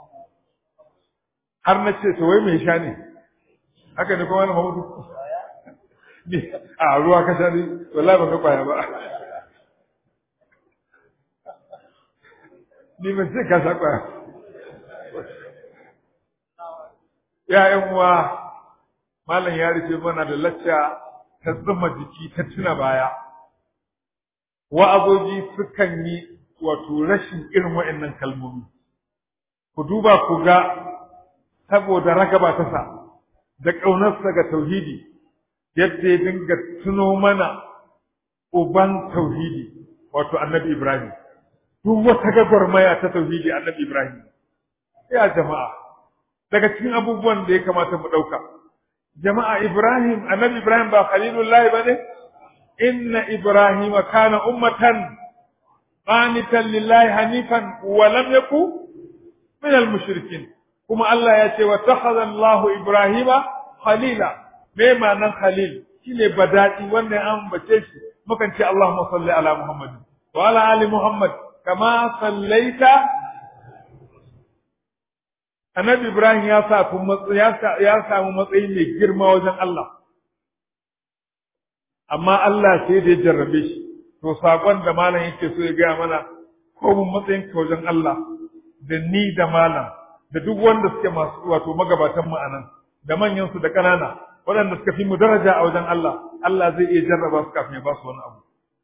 har na ce to wai mai sha ne haka ne kuma na Mahmudu ni a ruwa ka sha ne wallahi ban ga kwaya ba ni ban ce ka sha kwaya. Ya'yan uwa malam ya rufe mana da lacca ta tsuma jiki ta tuna baya. Wa'azoji sukan yi wato rashin irin wa'annan kalmomi. Ku duba ku ga saboda ragaba ta sa da ƙaunarsa ga tauhidi yadda ya dinga tuno mana uban tauhidi wato annabi Ibrahim. Duk wata gwagwarmaya ta tauhidi annabi Ibrahim. Ya jama'a daga cikin abubuwan da ya kamata mu ɗauka. Jama'a Ibrahim, annabi Ibrahim ba Khalilullahi ba ne? Inna Ibrahim kana ummatan qanitan lillahi hanifan wa lam yakun min al-mushrikin. Kuma Allah ya ce wa takhadha Allahu Ibrahima khalila. Me ma'anar khalil? Shine badadi wanda an bace shi. Mukan ce Allahumma salli ala Muhammad wa ala ali Muhammad kama sallaita. Annabi Ibrahim ya samu matsayi mai girma wajen Allah. Amma Allah sai da ya jarrabe shi. To sakon da malam yake so ya gaya mana ko mun matsayin ka wajen Allah da ni da malam da duk wanda suke masu wato magabatan mu anan da manyan su da kanana waɗanda suka fi mu daraja a wajen Allah, Allah zai iya jarraba su kafin ya ba su wani abu.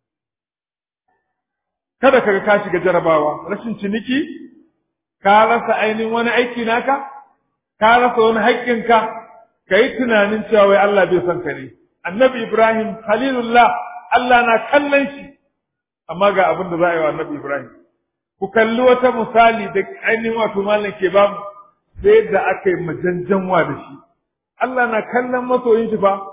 Kada ka ga ka shiga jarrabawa, rashin ciniki, ka rasa ainihin wani aiki naka, ka rasa wani haƙƙinka, ka yi tunanin cewa wai Allah bai son ka ne. Annabi Ibrahim Khalilullah, Allah na kallon shi, amma ga abin da za a yi wa Annabi Ibrahim. Ku kalli wata misali da ainihin wato malam ke bamu sai da aka yi majanjanwa da shi. Allah na kallon masoyin shi fa.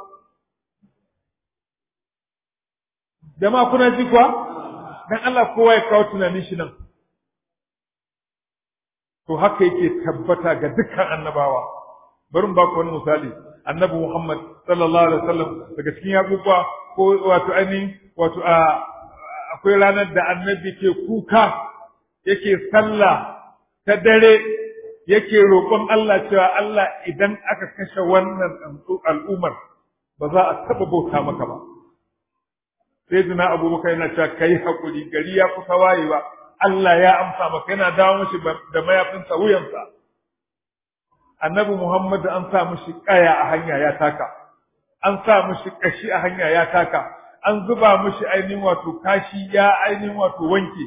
Jama'a kuna ji kuwa? Dan Allah kowa ya kawo tunanin shi nan. To haka yake tabbata ga dukkan annabawa. Bari mu baku wani misali. Annabi Muhammad sallallahu alaihi wasallam daga cikin abubuwa ko wato ainihin wato akwai ranar da annabi ke kuka yake sallah ta dare yake roƙon Allah cewa Allah idan aka kashe wannan al'ummar ba za a taɓa bauta maka ba. Sai dina Abubakar yana cewa kai hakuri gari ya kusa wayewa Allah ya amsa maka yana dawo mishi da mayafinsa wuyansa. Annabi Muhammad an sa mishi kaya a hanya ya taka, an sa mishi kashi a hanya ya taka, an zuba mishi ainihin wato kashi ya ainihin wato wanke.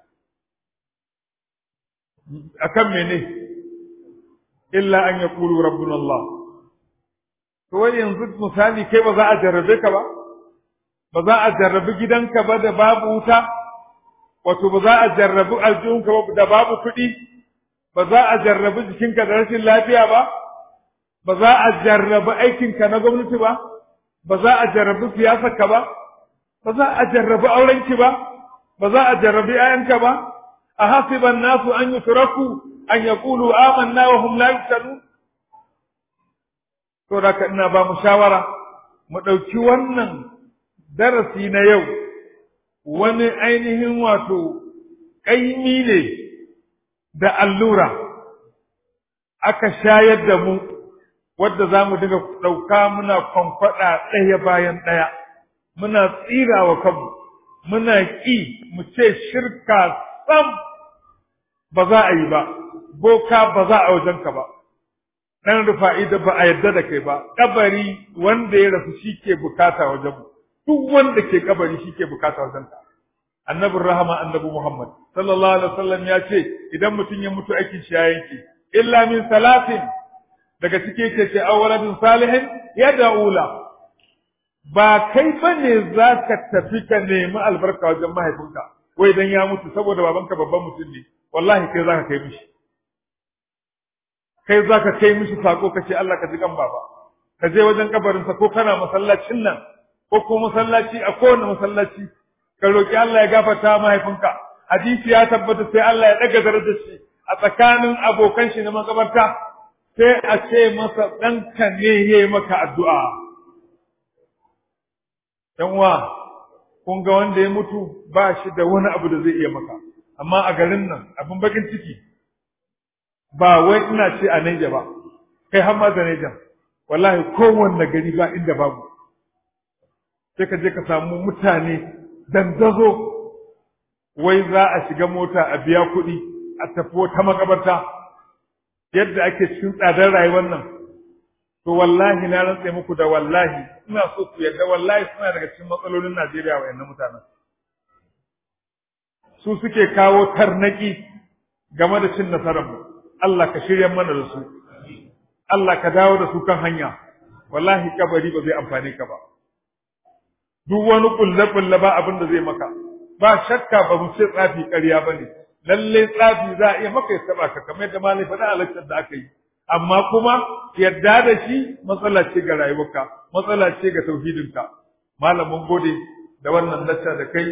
Akan mene? Illa an yaqulu rabbuna Allah. To wai yanzu misali kai ba za a jarrabe ka ba? Ba za a jarrabi gidanka ba da babu wuta? Wato ba za a jarrabi aljihunka ba da babu kuɗi? Ba za a jarrabi jikinka da rashin lafiya ba? Ba za a jarrabi aikinka na gwamnati ba? Ba za a jarrabi siyasarka ba? Ba za a jarrabi aurenki ba? Ba za a jarrabi 'ya'yanka ba? A hasiban nasu an yutraku an yaqulu amanna wa hum la yuftanun. To da ina ba mu shawara mu ɗauki wannan darasi na yau wani ainihin wato ƙaimi ne da allura aka shayar da mu wadda za mu dinga ɗauka muna kwankwaɗa ɗaya bayan ɗaya muna tsirawa kanmu muna ƙi mu ce shirka sam ba za a yi ba boka ba za a wajenka ba ɗan rufa'i da ba a yarda da kai ba kabari wanda ya rasu shi ke bukata wajen mu duk wanda ke kabari shi ke bukata wajen ka annabin rahama annabi Muhammad sallallahu alaihi wasallam ya ce idan mutum ya mutu aikin shi ya yanke illa min salatin daga cike yake ce awwaladun salihin yad'u la ba kai bane zaka tafi ka nemi albarka wajen mahaifinka wai dan ya mutu saboda babanka babban mutum ne wallahi kai zaka kai mishi kai zaka kai mishi sako kace Allah ka ji kan baba ka je wajen kabarin sa ko kana masallacin nan ko ko masallaci a kowane masallaci ka roki Allah ya gafarta mahaifinka hadisi ya tabbata sai Allah ya daga darajar shi a tsakanin abokan shi na makabarta sai a ce masa ɗanka ne ya yi maka addu'a. ‘Yan uwa, kun ga wanda ya mutu ba shi da wani abu da zai iya maka, amma a garin nan abin bakin ciki ba wai ina ce a Naija ba, kai har ma da Naija, wallahi kowanne gari ba inda babu. Sai ka je ka samu mutane dandazo wai za a shiga mota a biya kuɗi a tafi wata makabarta yadda ake cikin tsadar rayuwar nan. To wallahi na rantse muku da wallahi ina so ku yarda wallahi suna daga cikin matsalolin Najeriya wayannan mutanen. Su suke kawo tarnaki game da cin nasarar mu. Allah ka shirya mana da su. Allah ka dawo da su kan hanya. Wallahi kabari ba zai amfane ka ba. Duk wani kulle-kulle ba abin da zai maka. Ba shakka ba mu ce tsafi ƙarya ba ne. Lallai tsafi za a iya maka ya taɓa ka kamar yadda malai faɗa a lakcin da aka yi. Amma kuma yadda da shi matsala ce ga rayuwarka, matsala ce ga tauhidinka. Malam mun gode da wannan lacca da kai,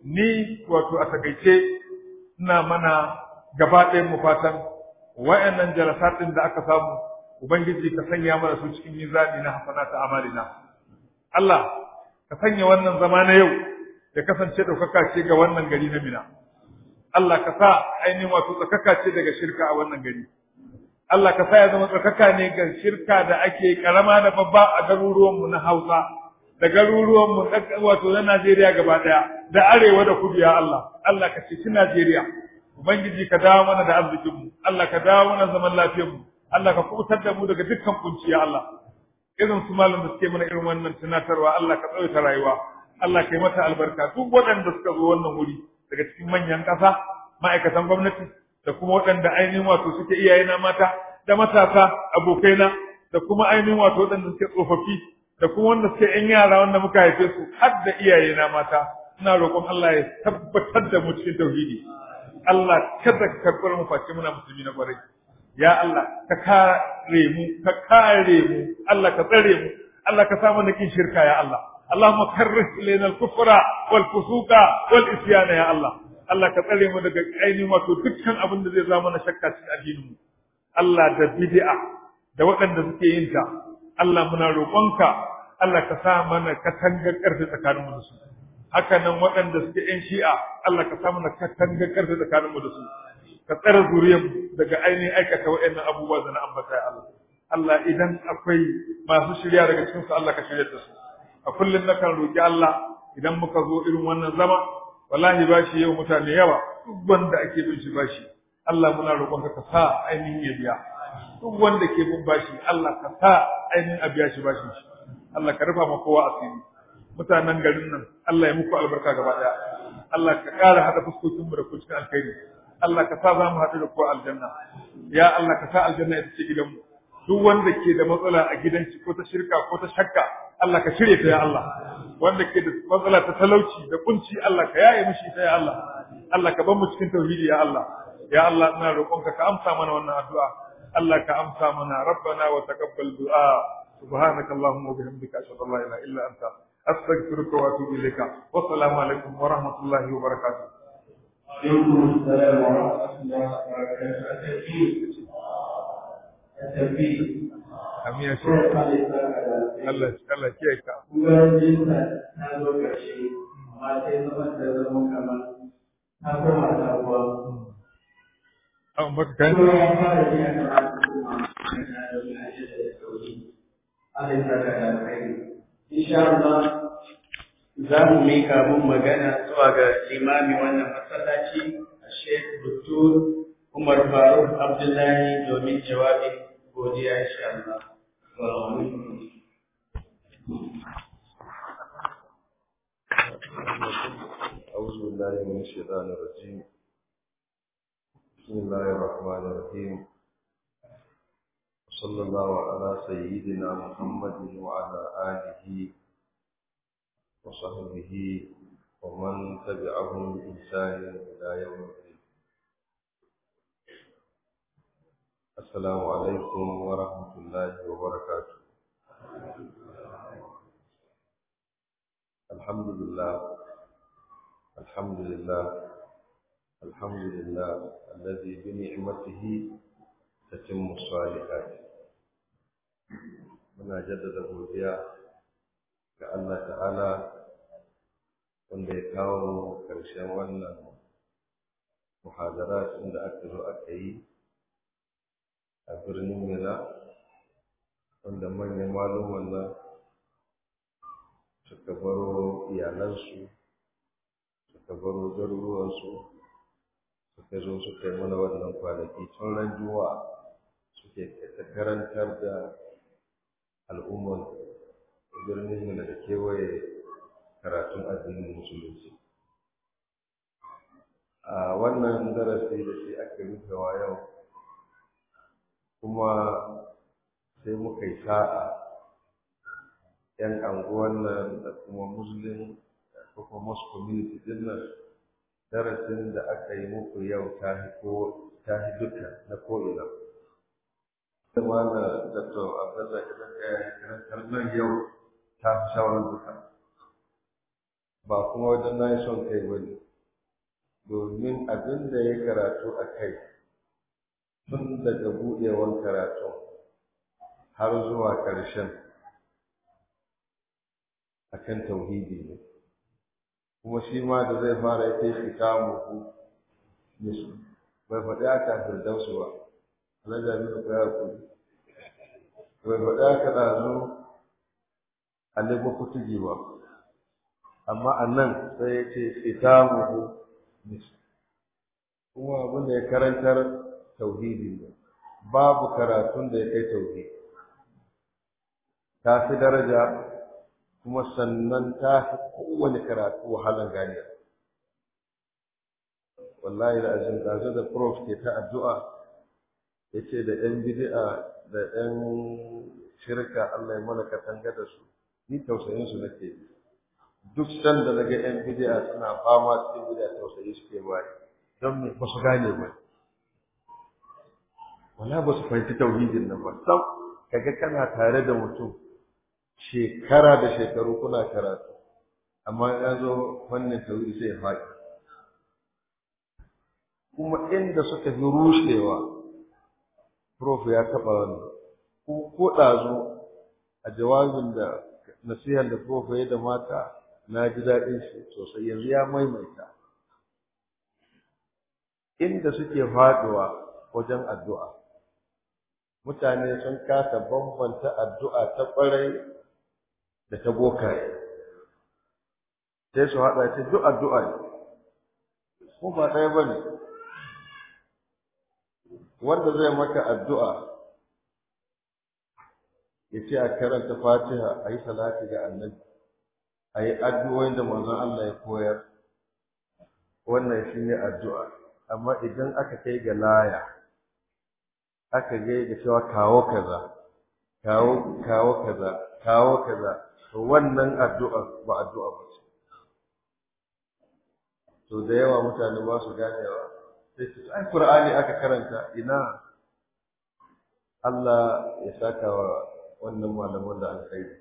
ni wato a takaice ina mana gaba ɗayan mu fatan wayannan jalasatin da aka samu ubangiji ka sanya mana su cikin mizani na hasanata amalina. Allah ka sanya wannan zama na yau ya kasance ɗaukaka ce ga wannan gari na Mina. Allah ka sa ainihin wato tsakaka ce daga shirka a wannan gari. Allah ka sa ya zama tsakaka ne ga shirka da ake karama da babba a garuruwanmu na Hausa, da garuruwanmu wato na Najeriya gaba ɗaya, da arewa da kudu ya Allah. Allah ka ceci Najeriya. Ubangiji ka dawo mana da arzikinmu. Allah ka dawo mana zaman lafiyarmu. Allah ka kubutar da mu daga dukkan kunci ya Allah. Irin su malam da suke mana irin wannan tunatarwa, Allah ka tsawaita rayuwa. Allah ka yi mata albarka. Duk waɗanda suka zo wannan wuri daga cikin manyan ƙasa, ma'aikatan gwamnati, da kuma waɗanda ainihin wato suke iyayena mata, da matasa abokaina, da kuma ainihin wato waɗanda suke tsofaffi, da kuma wanda suke ƴan yara wanda muka haife su, har da iyayena mata. Ina roƙon Allah ya tabbatar da mu cikin tauhidi. Allah kada ka karɓar mu face muna musulmi na ƙwarai. Ya Allah ka kare mu, ka kare mu, Allah ka tsare mu, Allah ka sa mana kin shirka ya Allah. Allahumma karrih ilayna al-kufra wal fusuqa wal isyana ya Allah. Allah ka tsare mu daga ainihin wato dukkan abin da zai zama na shakka cikin addinin mu. Allah da bid'a da waɗanda suke yin ta, Allah muna roƙonka, Allah ka sa mana katangar ƙarfi tsakaninmu da su. Haka nan waɗanda suke ƴan shi'a, Allah ka sa mana katangar ƙarfi tsakaninmu da su. Ka tsare zuriyarmu daga ainihin aikata waɗannan abubuwa da na ambata ya Allah. Allah idan akwai masu shirya daga cikin su, Allah ka shirya da su. A kullum nakan roƙi Allah idan muka zo irin wannan zama, wallahi bashi yau mutane yawa, duk wanda ake bin shi bashi, Allah muna roƙonka ka sa ainihin ya biya. Duk wanda ke bin bashi, Allah ka sa ainihin a biya shi bashin shi. Allah ka rufa ma kowa asiri. Mutanen garin nan, Allah ya muku albarka gaba ɗaya. Allah ka ƙara haɗa fuskokin mu da ku cikin alkhairi. Allah ka sa za mu haɗu da kowa aljanna. Ya Allah ka sa aljanna ita ce gidanmu. Duk wanda ke da matsala a gidanci ko ta shirka ko ta shakka, Allah ka cire ta ya Allah. Wanda ke da matsala ta talauci da kunci, Allah ka yaye mishi ta ya Allah. Allah ka bar mu cikin tauhidi ya Allah. Ya Allah ina roƙonka ka amsa mana wannan addu'a. Allah ka amsa mana rabbana wa taqabbal du'a. Subhanaka Allahumma wa bihamdika ashhadu an la ilaha illa anta astaghfiruka wa atubu ilayka. Wa assalamu alaikum wa rahmatullahi wa barakatuh. عليكم السلام ورحمة الله وبركاته. التوفيق. Amin ya shi. Allah kiyaye ka. Ubangijinsa ta zo ƙarshe, amma sai zama da zama kamar ta koma sabuwa. An baka kai? Kuma ya fara biya kamar kuma na da hajji da sauri. Allah ya saka da alkhairi. Insha Allah za mu mika mun magana zuwa ga limami wannan masallaci Sheikh Dr. Umar Faruk Abdullahi domin jawabin godiya insha Allah. أعوذ بالله من الشيطان الرجيم. بسم الله الرحمن الرحيم. صلى الله على سيدنا محمد وعلى آله وصحبه ومن تبعهم بإحسان إلى يوم الدين. السلام عليكم ورحمة الله وبركاته. الحمد لله الحمد لله الذي بنعمته تتم الصالحات. muna jaddada godiya ga Allah ta'ala wanda ya kawo ƙarshen wannan muhadarat inda aka zo aka yi a birnin Mina, wanda manyan maluman nan suka baro iyalansu, suka baro garuruwansu, suka zo suka yi mana wannan kwanaki tun ran Juma'a suke ta karantar da al'ummar birnin Mina da kewaye karatun addinin musulunci. A wannan darasi da shi aka rufewa yau, kuma sai muka yi sa'a ‘yan anguwan nan da kuma muslim da kuma mosque community din nan, darasin da aka yi muku yau ta fi duka na ko'ina. Kuma na Dr. Abdullahi da karantar nan yau ta fi sauran duka. Ba kuma wajen na yi son kai ba ne, domin abin da ya karatu a kai tun daga buɗewar karatu har zuwa ƙarshen akan tauhidi ne, kuma shi ma da zai fara ya kai shi kamu ku nisu bai faɗi aka firdausu ba, alajabi da kwaya kudi bai faɗi aka ɗazu alibu kutugi ba, amma a nan sai ya ce itamu ku nisu, kuma abin da ya karantar tauhidi ne. Babu karatun da ya kai tauhidi, ta fi daraja kuma sannan ta fi kowane karatu wahalar ganiya. Wallahi da azin ɗazu da prof ke ta addu'a ya ce da ‘yan bidi'a da ‘yan shirka Allah ya mana katanga da su, ni tausayinsu nake. Duk sanda na ga ‘yan bidi'a suna fama cikin bidi'a tausayi suke bayi, don me ba su gane ba. Wala ba su fahimci tauhidin nan ba, sam kaga kana tare da mutum shekara da shekaru kuna karatu, amma ya zo wannan tauhidi sai ya faɗi. Kuma inda suka fi rushewa, prof ya taɓa wannan, ko ɗazu a jawabin da nasihar da prof ya da mata na ji daɗin shi sosai, yanzu ya maimaita. Inda suke faɗuwa wajen addu'a, mutane sun kasa bambanta addu'a ta ƙwarai da ta bokaye, sai su haɗa ce duk addu'a ne, ko ba ɗaya ba ne. Wanda zai maka addu'a ya ce a karanta Fatiha, a yi salati ga Annabi, a yi addu'o'in da manzon Allah ya koyar, wannan shi ne addu'a. Amma idan aka kai ga laya, aka gai da cewa kawo kaza, kawo kaza, kawo kaza, to wannan addu'a ba addu'a ba ce. To da yawa mutane ba su ganewa, sai su ai Qur'ani aka karanta, ina Allah ya saka wa wannan malaman da alkhairi.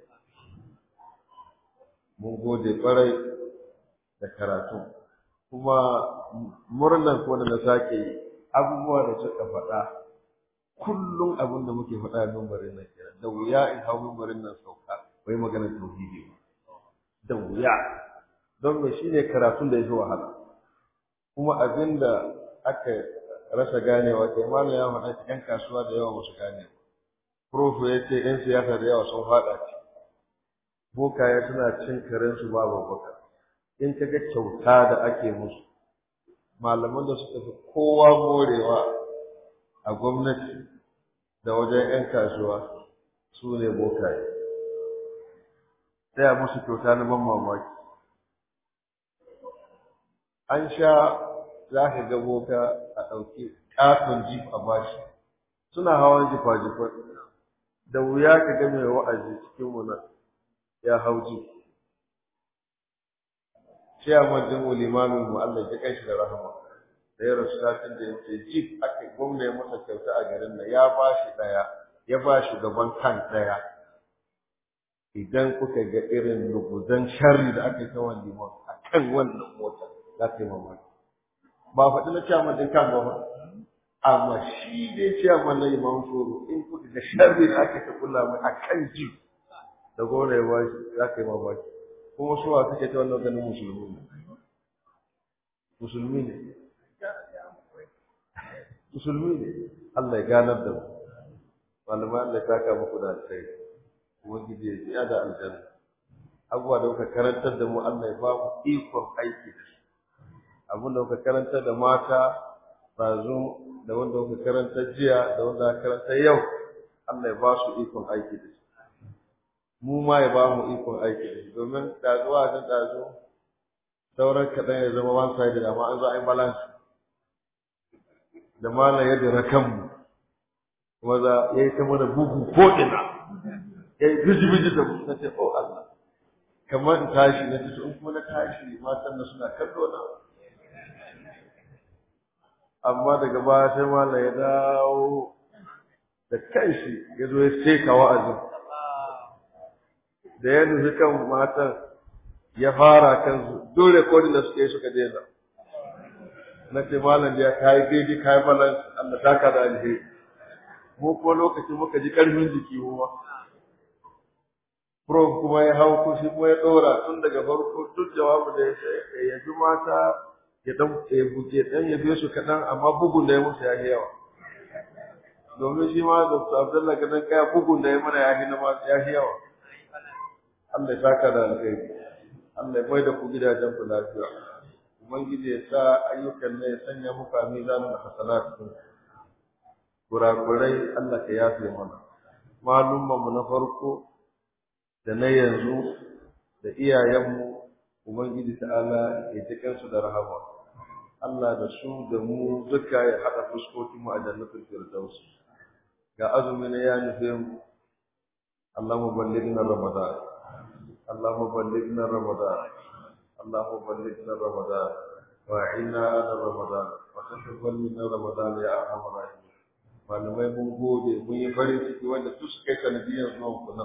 Mun gode kwarai da karatu, kuma murnan ko da na sake yi abubuwa da suka faɗa, kullum abin da muke faɗa a mimbarin nan kenan, da wuya in hau mimbarin nan sauka bai magana tauhidi ba, da wuya, don me shine karatun da yafi wahala. Kuma abin da aka rasa ganewa, kai malam ya faɗa cikin kasuwa da yawa ba su gane ba, prof ya ce ‘yan siyasa da yawa sun faɗa ci, bokaye suna cin karensu babu baka. In ka ga kyauta da ake musu, malaman da suka fi kowa morewa a gwamnati da wajen ‘yan kasuwa su ne bokaye. Taya musu kyauta na ban mamaki. An sha za ka ga boka a ɗauki ƙaton jif a bashi, suna hawan jifa-jifa, da wuya ka ga mai wa'azi cikin nan ya hau jif. Ciyaman ɗin limamin mu Allah ya kai shi da rahama, da ya rasu satin da ya ce jif aka gwamna ya masa kyauta a garin nan, ya ba shi ɗaya, ya ba shugaban kan ɗaya. Idan kuka ga irin luguzan sharri da aka yi ta liman a kan wannan mota, za ka yi mamaki. ba faɗi na chairman din kan ba amma shi dai chairman na Imam Shoro in kuka ga sharri da aka ta kula mai akan ji da gona ya bashi za ka yi mamaki kuma suwa suke ta wannan ganin musulmi ne Allah ya ganar da mu malamai Allah ya saka muku da alkhairi ubangiji ya da aljanna abubuwa da kuka karantar da mu Allah ya ba mu ikon aiki da su abin da kuka karantar da mata bazu da wanda kuka karantar jiya da wanda kuka karantar yau Allah ya ba su ikon aiki da su mu ma ya ba mu ikon aiki da su domin dazuwa da dazu sauran kaɗan ya zama one sided amma an zo a yi balance da malam ya dira kanmu maza ya yi ta mana bugu ko ina ya yi biji-biji da mu na ce oh Allah kamar in tashi na ce in kuma na tashi matan da suna kallo na amma daga baya sai malam ya dawo da kanshi ya zo ya seka wa'azin da ya nufi kan matan ya fara kansu dole kodin da suka yi suka daina na ce malam ya kayi daidai kayi balance Allah taka da alheri mu ko lokacin muka ji karfin jiki kuma prof kuma ya hau ko shi kuma ya dora tun daga farko duk jawabu da ya ji mata ya dan ya buke dan ya biyo su kadan amma bugun da ya musu ya yawa domin shi ma Dr. Abdullah kadan kaya bugun da ya mana ya hina ma ya yawa Allah ya saka da alheri Allah ya bai da ku gidajen ku lafiya ubangiji ya sa ayyukan ne ya sanya muku a mizanin hasanat kurakurai Allah ka yafe mana malumman mu na farko da na yanzu da iyayenmu ubangiji ta'ala ya ji kansu da rahama Allah da su da mu duka ya hada fuskokin mu a jannatul firdaus ga azumi na ya nufe mu Allahumma ballighna ramadan Allahumma ballighna ramadan اللهم بلغنا رمضان وأعنا على رمضان وتقبل منا رمضان يا أرحم الراحمين malamai mun gode mun yi farin ciki wanda su suka yi sanadiyar zuwan ku nan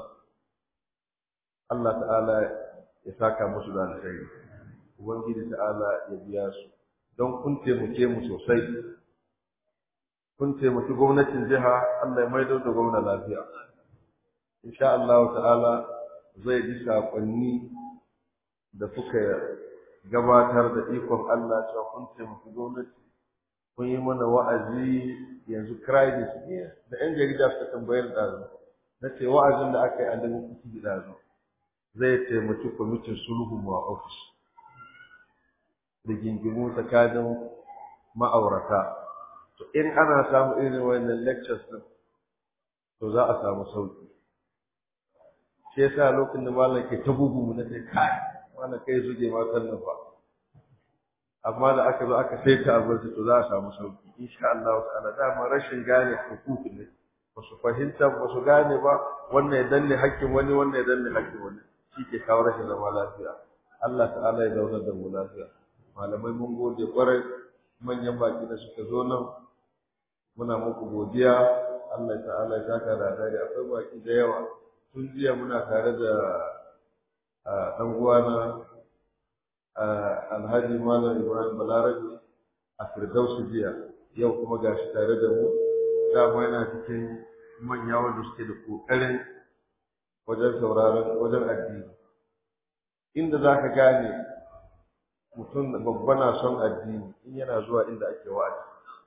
Allah ta'ala ya saka musu da alkhairi ubangiji ta'ala ya biya su don kun taimake mu sosai kun taimaki gwamnatin jiha Allah ya maido da gwamna lafiya insha Allah ta'ala zai ji sakonni da kuka gabatar da ikon Allah cewa kun taimaki gwamnati kun yi mana wa'azi yanzu crisis ne da ƴan jarida suka tambayar da na ce wa'azin da aka yi an daga kuki da zo zai taimaki kwamitin sulhu a ofis rigingimu tsakanin ma'aurata to in ana samu irin wannan lectures din to za a samu sauki shi yasa lokacin da malam ke ta bugu mu na ce kai wannan kai zuge ma sallan ba amma da aka zo aka saita abin to za a samu sauki insha Allah ta'ala dama rashin gane hukuku ne ba su fahimta ba su gane ba wannan ya danne hakkin wani wannan ya danne hakkin wani shi ke kawo rashin zama lafiya Allah ta'ala ya zauna da mu lafiya malamai mun gode kwarai manyan baki da suka zo nan muna muku godiya Allah ta'ala ya saka da dare akwai baki da yawa tun jiya muna tare da dan uwana Alhaji Malam Ibrahim Balarabe a Firdausi jiya yau kuma gashi tare da mu dama yana cikin manya wanda suke da kokarin wajen sauraron wajen addini inda zaka gane mutum babba na son addini in yana zuwa inda ake wa'azi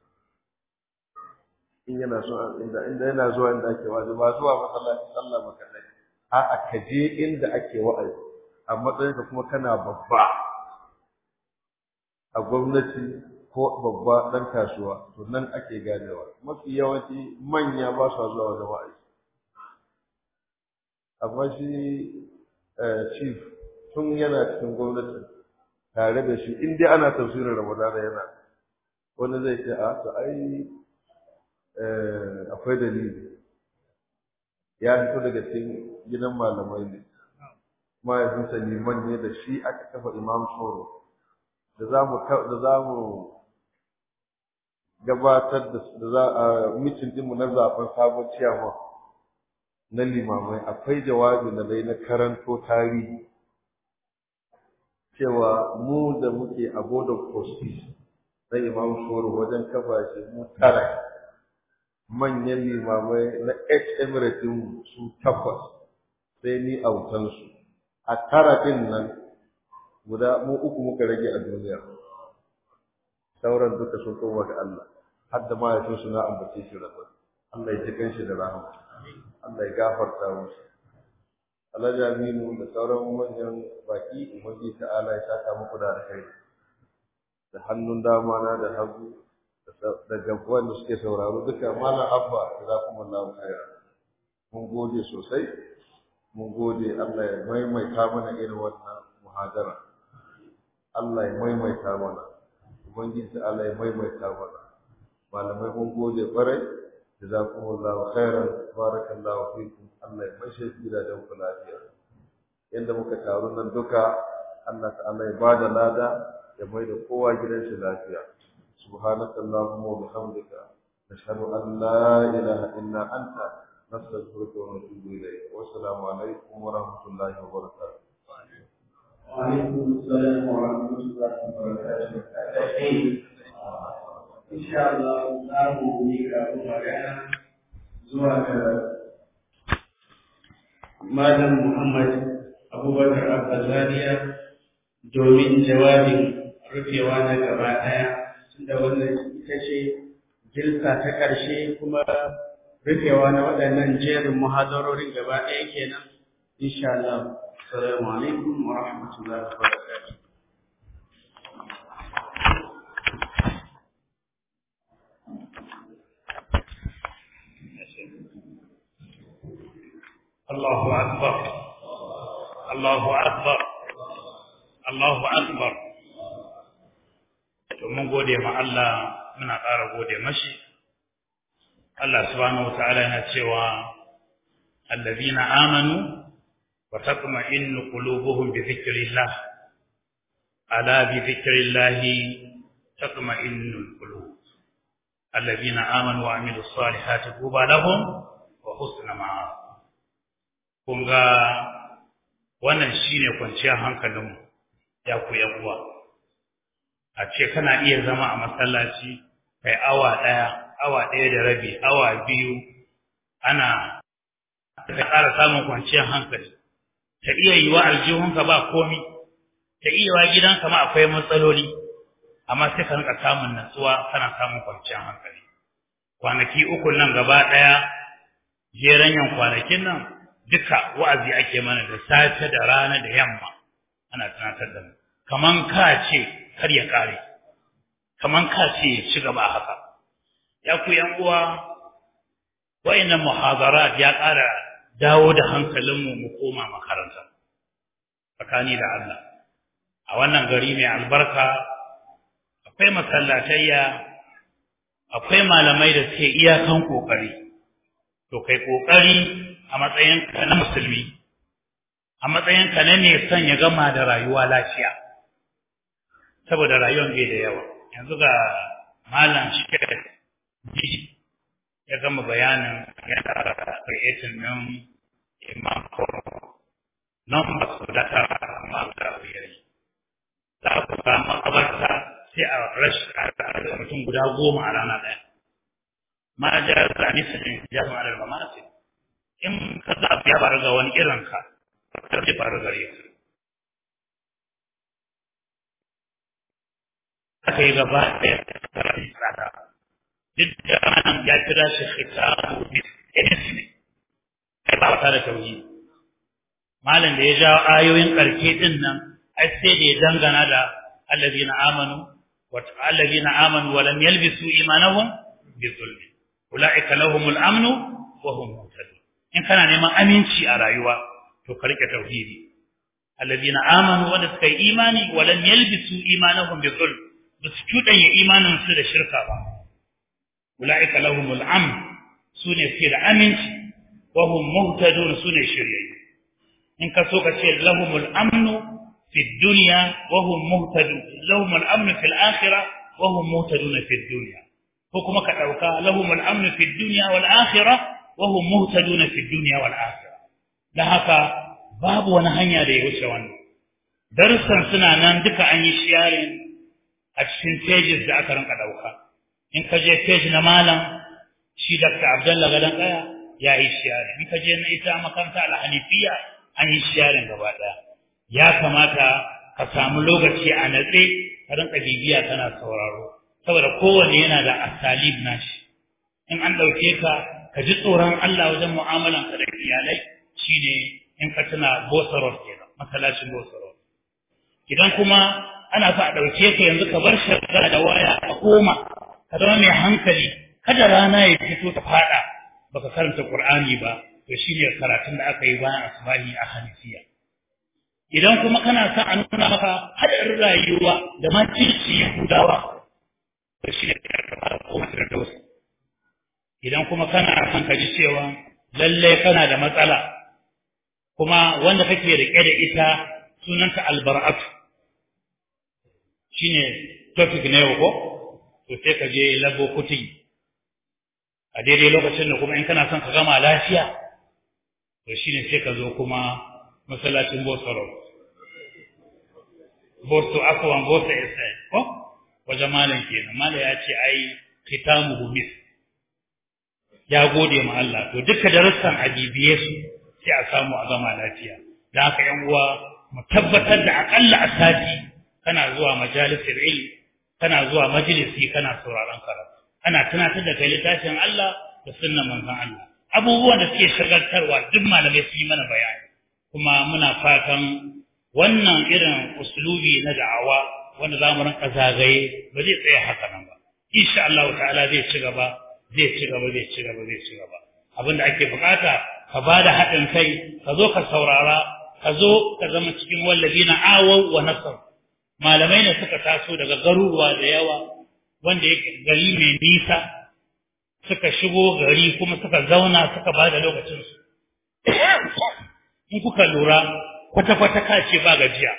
in yana son inda yana zuwa inda ake wa'azi ba zuwa masallaci sallah ba kadai a'a ka je inda ake wa'azi a matsayin ka kuma kana babba a gwamnati ko babba dan kasuwa to nan ake ganewa mafi yawanci manya ba su zuwa wajen wa'azi amma shi chief tun yana cikin gwamnati tare da shi in dai ana tafsirin Ramadan yana wani zai ce a to ai akwai dalili ya fito daga cikin gidan malamai ne mahaifinsa liman ne da shi aka kafa Imam Shoro da za mu gabatar da za a mitin ɗinmu na zaben sabon ciyama na limamai akwai jawabi na dai na karanto tarihi cewa mu da muke a board of trustees na Imam Shuru wajen kafa shi mu tara manyan limamai na Emirates su 8 sai ni autansu a tara din nan guda mu 3 muka rage a duniya sauran duka sun koma ga Allah har da ma ya so na ambace shi rabu Allah ya jikan shi da rahama Allah ya gafarta musu Allah ya aminu da sauran manyan baki ubangi ta'ala ya saka muku da alkhairi da hannun dama na da hagu da gabuwan da suke sauraro duka malam abba jazakumullahu khairan mun gode sosai mun gode Allah ya maimaita mana irin wannan muhadara Allah ya maimaita mana ubangiji Allah ya maimaita mana malamai mun gode kwarai jazakumullahu khairan barakallahu fikum Allah ya maishe gidajen ku lafiya yanda muka taru nan duka Allah ta'ala ya bada lada ya mai da kowa gidan shi lafiya subhanakallahumma wa bihamdika nashhadu an la ilaha illa anta nastaghfiruka wa natubu ilayk wa assalamu alaikum wa rahmatullahi wa barakatuh wa alaikum assalam wa rahmatullahi wa barakatuh insha Allah za mu yi kafin magana zuwa ga Malam Muhammad Abubakar Abdulzariya domin jawabin rufewa na gaba ɗaya tunda wannan ita ce jilsa ta ƙarshe kuma rufewa na waɗannan jerin muhadarorin gaba ɗaya kenan insha Allah. Assalamu alaikum wa rahmatullahi wa barakatuh. Allahu akbar Allahu akbar Allahu akbar to mun gode ma Allah muna ƙara gode mashi Allah subhanahu wataala yana cewa allazina amanu wa tatma'innu qulubuhum bi dhikrillah ala bi dhikrillah tatma'innul qulub allazina amanu wa amilus salihati tuba lahum wa husna ma'ab kun ga wannan shine kwanciyar hankalinmu ya ku yan uwa a ce kana iya zama a masallaci kai awa ɗaya da rabi awa biyu ana ka ƙara samun kwanciyar hankali ta iya yi wa aljihunka ba komi ta iya wa gidanka ma akwai matsaloli amma sai ka rinka samun natsuwa kana samun kwanciyar hankali kwanaki 3 nan gaba ɗaya jeranyan kwanakin nan duka wa'azi ake mana da safe da rana da yamma ana tunatar da mu kaman ka ce kar ya kare kaman ka ce ya ci gaba haka ya ku yan uwa wayannan muhadarat ya ƙara dawo da hankalinmu mu koma makaranta tsakani da Allah a wannan gari mai albarka akwai masallatayya akwai malamai da suke iyakan kokari to kai kokari a matsayinka na musulmi a matsayinka na ne son ya gama da rayuwa lafiya saboda rayuwar bai da yawa yanzu ga malam shi ya gama bayanin yana creating din imam ko non ba su da ta amma da wuri za ku ga makabarta sai a rashi mutum guda 10 a rana ɗaya ma ja zani sai jama'a da mamasi in ka zaɓi ya faru ga wani irin ka kar ya faru gare ka aka yi gaba ɗaya da tsada duk da nan ya kira shi khitabu ismi kai ba ta da tauhidi malam da ya jawo ayoyin karke din nan ai sai da ya dangana da allazina amanu wa lam yalbisu imanahum bi zulmi ulaika lahumul amnu wa hum muhtadun in kana neman aminci a rayuwa to ka rike tauhidi allazina amanu wa suka yi imani wa lam yalbisu imanahum bi zulm bisu cudanya imanin su da shirka ba ulaika lahumul amn sune fi da aminci wa hum muhtadun sune shiryayyu in ka so ka ce lahumul amnu fi dunya wa hum muhtadun lahumul amnu fil akhirah wa hum muhtadun fi dunya ko kuma ka dauka lahumul amnu fi dunya wal akhirah wa hum muhtadun fi dunya wal akhirah dan haka babu wani hanya da ya wuce wannan darussan suna nan duka an yi sharing a cikin pages da aka rinka dauka in ka je page na malam shi Dr. Abdullah Gadan Kaya ya yi sharing in ka je na ita makaranta Al-Hanifiya an yi sharing gaba daya ya kamata ka samu lokaci a natse ka rinka bibiya kana sauraro saboda kowanne yana da asalib nashi in an dauke ka ji tsoron Allah wajen mu'amalan ka da iyalai shine in ka tuna Bosaror kenan masallacin Bosaror idan kuma ana fa a dauke ka yanzu ka bar shagala da waya a koma ka zama mai hankali kada rana ya fito ta fada baka karanta Qur'ani ba to shine karatun da aka yi bayan asbahi a Hanifiya idan kuma kana sa a nuna maka hadarin rayuwa da ma cikin Yahudawa to shine ka idan kuma kana son ka ji cewa lalle kana da matsala kuma wanda kake rike da ita sunanta albar'atu shine topic ne ko to sai ka je labo kuti a daidai lokacin da kuma in kana son ka gama lafiya to shine sai ka zo kuma masallacin Bosoro Bosto akwan Bosto sai ko wajen malam kenan malam ya ce ai khitamuhu mis ya gode ma Allah to duka darussan adibiye su sai a samu a gama lafiya dan haka yan uwa mu tabbatar da akalla a sati kana zuwa majalisar ilmi kana zuwa majalisi kana sauraron karatu ana tunatar da kai littafin Allah da sunnan manzon Allah abubuwan da suke shagaltarwa duk malamai su yi mana bayani kuma muna fatan wannan irin uslubi na da'awa wanda za mu rinka zagaye ba zai tsaya haka nan ba insha Allah ta'ala zai ci gaba abinda ake bukata ka bada haɗin kai ka zo ka saurara ka zo ka zama cikin wallabina awaw wa nasr malamai ne suka taso daga garuruwa da yawa wanda yake gari mai nisa suka shigo gari kuma suka zauna suka bada lokacin su in kuka lura kwata ka ce ba gajiya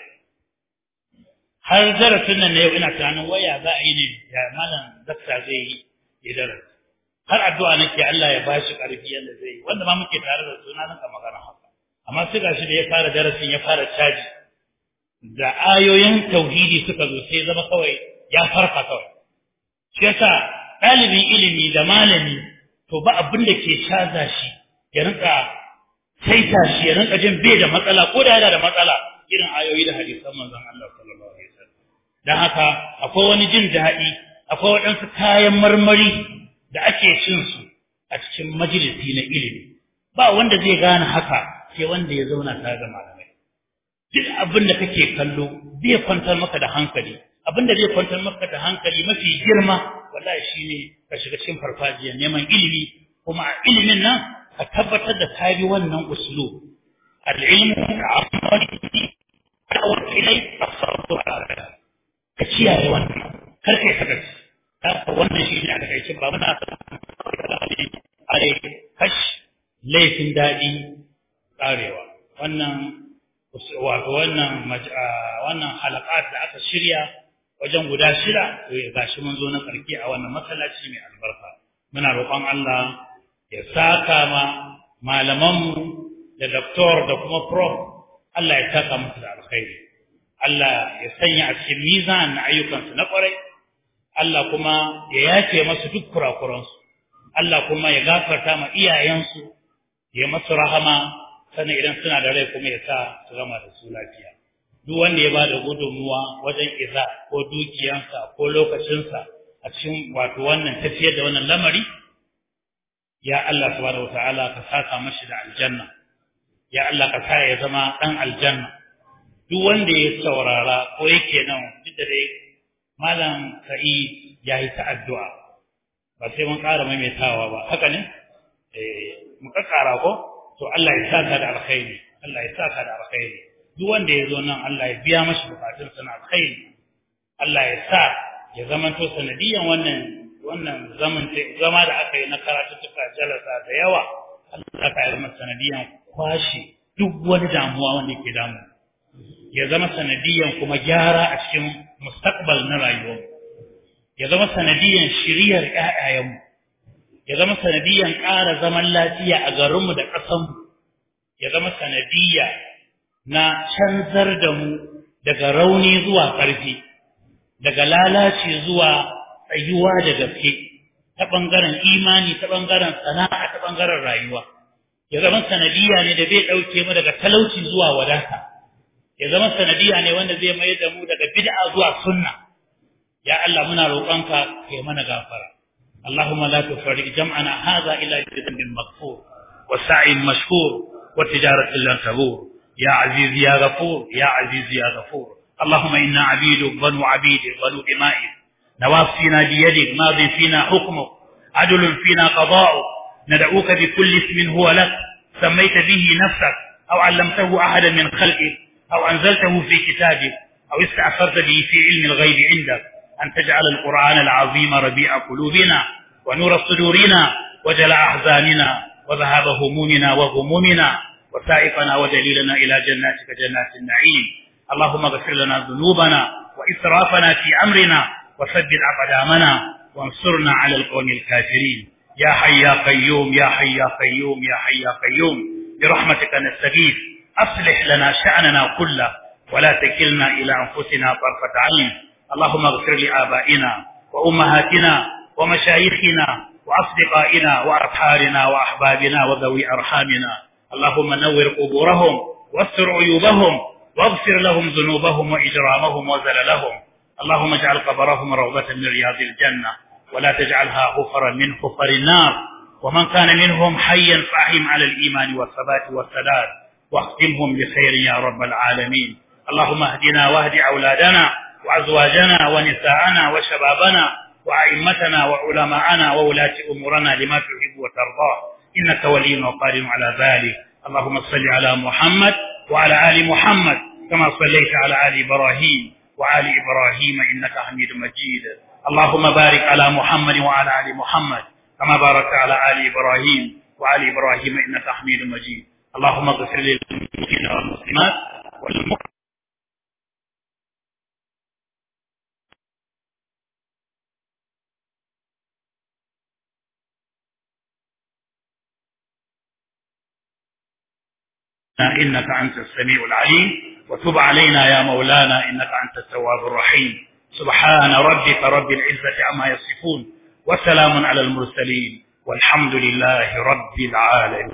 har darasin nan ne ina tunanin waya za a yi ne ya malam dakta zai yi idan har addu'a nake Allah ya bashi ƙarfi yanda zai yi wanda ma muke tare da suna nan magana haka amma sai gashi da ya fara darasin ya fara caji da ayoyin tauhidi suka zo sai zama kawai ya farka kawai shi yasa ɗalibin ilimi da malami to ba abin da ke shaza shi ya rinka saita shi ya rinka jin bai da matsala ko da yana da matsala irin ayoyi da hadisan manzon Allah sallallahu alaihi wasallam dan haka akwai wani jin daɗi akwai waɗansu kayan marmari da ake cin su a cikin majalisi na ilimi ba wanda zai gane haka sai wanda ya zauna tare da malamai duk abin da kake kallo zai kwantar maka da hankali abin da zai kwantar maka da hankali mafi girma wallahi shine ka shiga cikin farfajiyar neman ilimi kuma a ilimin nan ka tabbatar da ka bi wannan uslub al-ilmu ta'ammali ta'awwal ilay as-sabr ka kiyaye wannan kar kai sakaci wannan shi ne a takaice ba muna are kash laifin daɗi ƙarewa wannan wato wannan halakat da aka shirya wajen guda 6 to gashi mun zo na karki a wannan masallaci mai albarka muna roƙon Allah ya saka ma malamanmu da doctor da kuma prof Allah ya saka musu da alkhairi Allah ya sanya a cikin mizan na ayyukansu na ƙwarai Allah kuma ya yace masu duk kurakuransu Allah kuma ya gafarta ma iyayensu ya masu rahama sannan idan suna da rai kuma ya sa su gama da su lafiya duk wanda ya ba da gudunmuwa wajen iza ko dukiyansa ko lokacinsa a cikin wato wannan tafiyar da wannan lamari ya Allah subhanahu wataala ka saka mashi da aljanna ya Allah ka sa ya zama dan aljanna duk wanda ya saurara ko yake nan duk da dai malam Sa'id yayi ta addu'a ba sai mun ƙara maimaitawa ba haka ne muka ƙara ko to Allah ya saka da alkhairi Allah ya saka da alkhairi duk wanda ya zo nan Allah ya biya mashi bukatun sa na alkhairi Allah ya sa ya zamanto sanadiyan wannan zama da aka yi na karatuttuka jalasa da yawa Allah ka yi masa sanadiyan kwashi duk wani damuwa wanda yake damu ya zama sanadiyan kuma gyara a cikin mustaqbal na rayuwa ya zama sanadiyan shiriyar ƴaƴayenmu ya zama sanadiyan ƙara zaman lafiya a garinmu da ƙasanmu ya zama sanadiya na canzar da mu daga rauni zuwa ƙarfi daga lalaci zuwa tsayuwa da gaske ta bangaren imani, ta bangaren sana'a, ta bangaren rayuwa. Ya zama sanadiya ne da zai dauke mu daga talauci zuwa wadata. Ya zama sanadiya ne wanda zai mayar da mu daga bid'a zuwa sunna. Ya Allah muna roƙonka kai mana gafara. Allahumma la tufarriq jam'ana hadha illa bi dhanbin maghfur wa sa'in mashkur wa tijaratin lan tabur. Ya aziz ya ghafur, ya aziz ya ghafur. Allahumma inna 'abiduk banu 'abidik banu ima'ik. نواصينا بيدك ماض فينا حكمك عدل فينا قضاؤك ندعوك بكل اسم هو لك سميت به نفسك أو علمته أحدا من خلقك أو أنزلته في كتابك أو استأثرت به في علم الغيب عندك أن تجعل القرآن العظيم ربيع قلوبنا ونور صدورنا وجلاء أحزاننا وذهاب همومنا وغمومنا وسائقنا ودليلنا إلى جناتك جنات النعيم. اللهم اغفر لنا ذنوبنا وإسرافنا في أمرنا وثبت أقدامنا وانصرنا على القوم الكافرين. يا حي يا قيوم يا حي يا قيوم يا حي يا قيوم برحمتك نستغيث أصلح لنا شأننا كله ولا تكلنا إلى أنفسنا طرفة عين. اللهم اغفر لآبائنا وأمهاتنا ومشايخنا وأصدقائنا وأرحالنا وأحبابنا وذوي أرحامنا. اللهم نور قبورهم واستر عيوبهم واغفر لهم ذنوبهم وإجرامهم وزللهم. اللهم اجعل قبرهم روضة من رياض الجنة ولا تجعلها حفرا من حفر النار. ومن كان منهم حيا فأحيهم على الإيمان والثبات والسداد واختمهم بخير يا رب العالمين. اللهم اهدنا واهد أولادنا وأزواجنا ونساءنا وشبابنا وأئمتنا وعلماءنا وولاة أمورنا لما تحب وترضى إنك ولي وقادر على ذلك. اللهم صل على محمد وعلى آل محمد كما صليت على آل إبراهيم وآل إبراهيم إنك حميد مجيد. اللهم بارك على محمد وعلى آل محمد كما باركت على آل إبراهيم وآل إبراهيم إنك حميد مجيد. اللهم اغفر للمسلمين والمسلمات والمؤمنين إنك أنت السميع العليم وتب علينا يا مولانا إنك أنت التواب الرحيم. سبحان ربك رب العزة عما يصفون وسلام على المرسلين والحمد لله رب العالمين.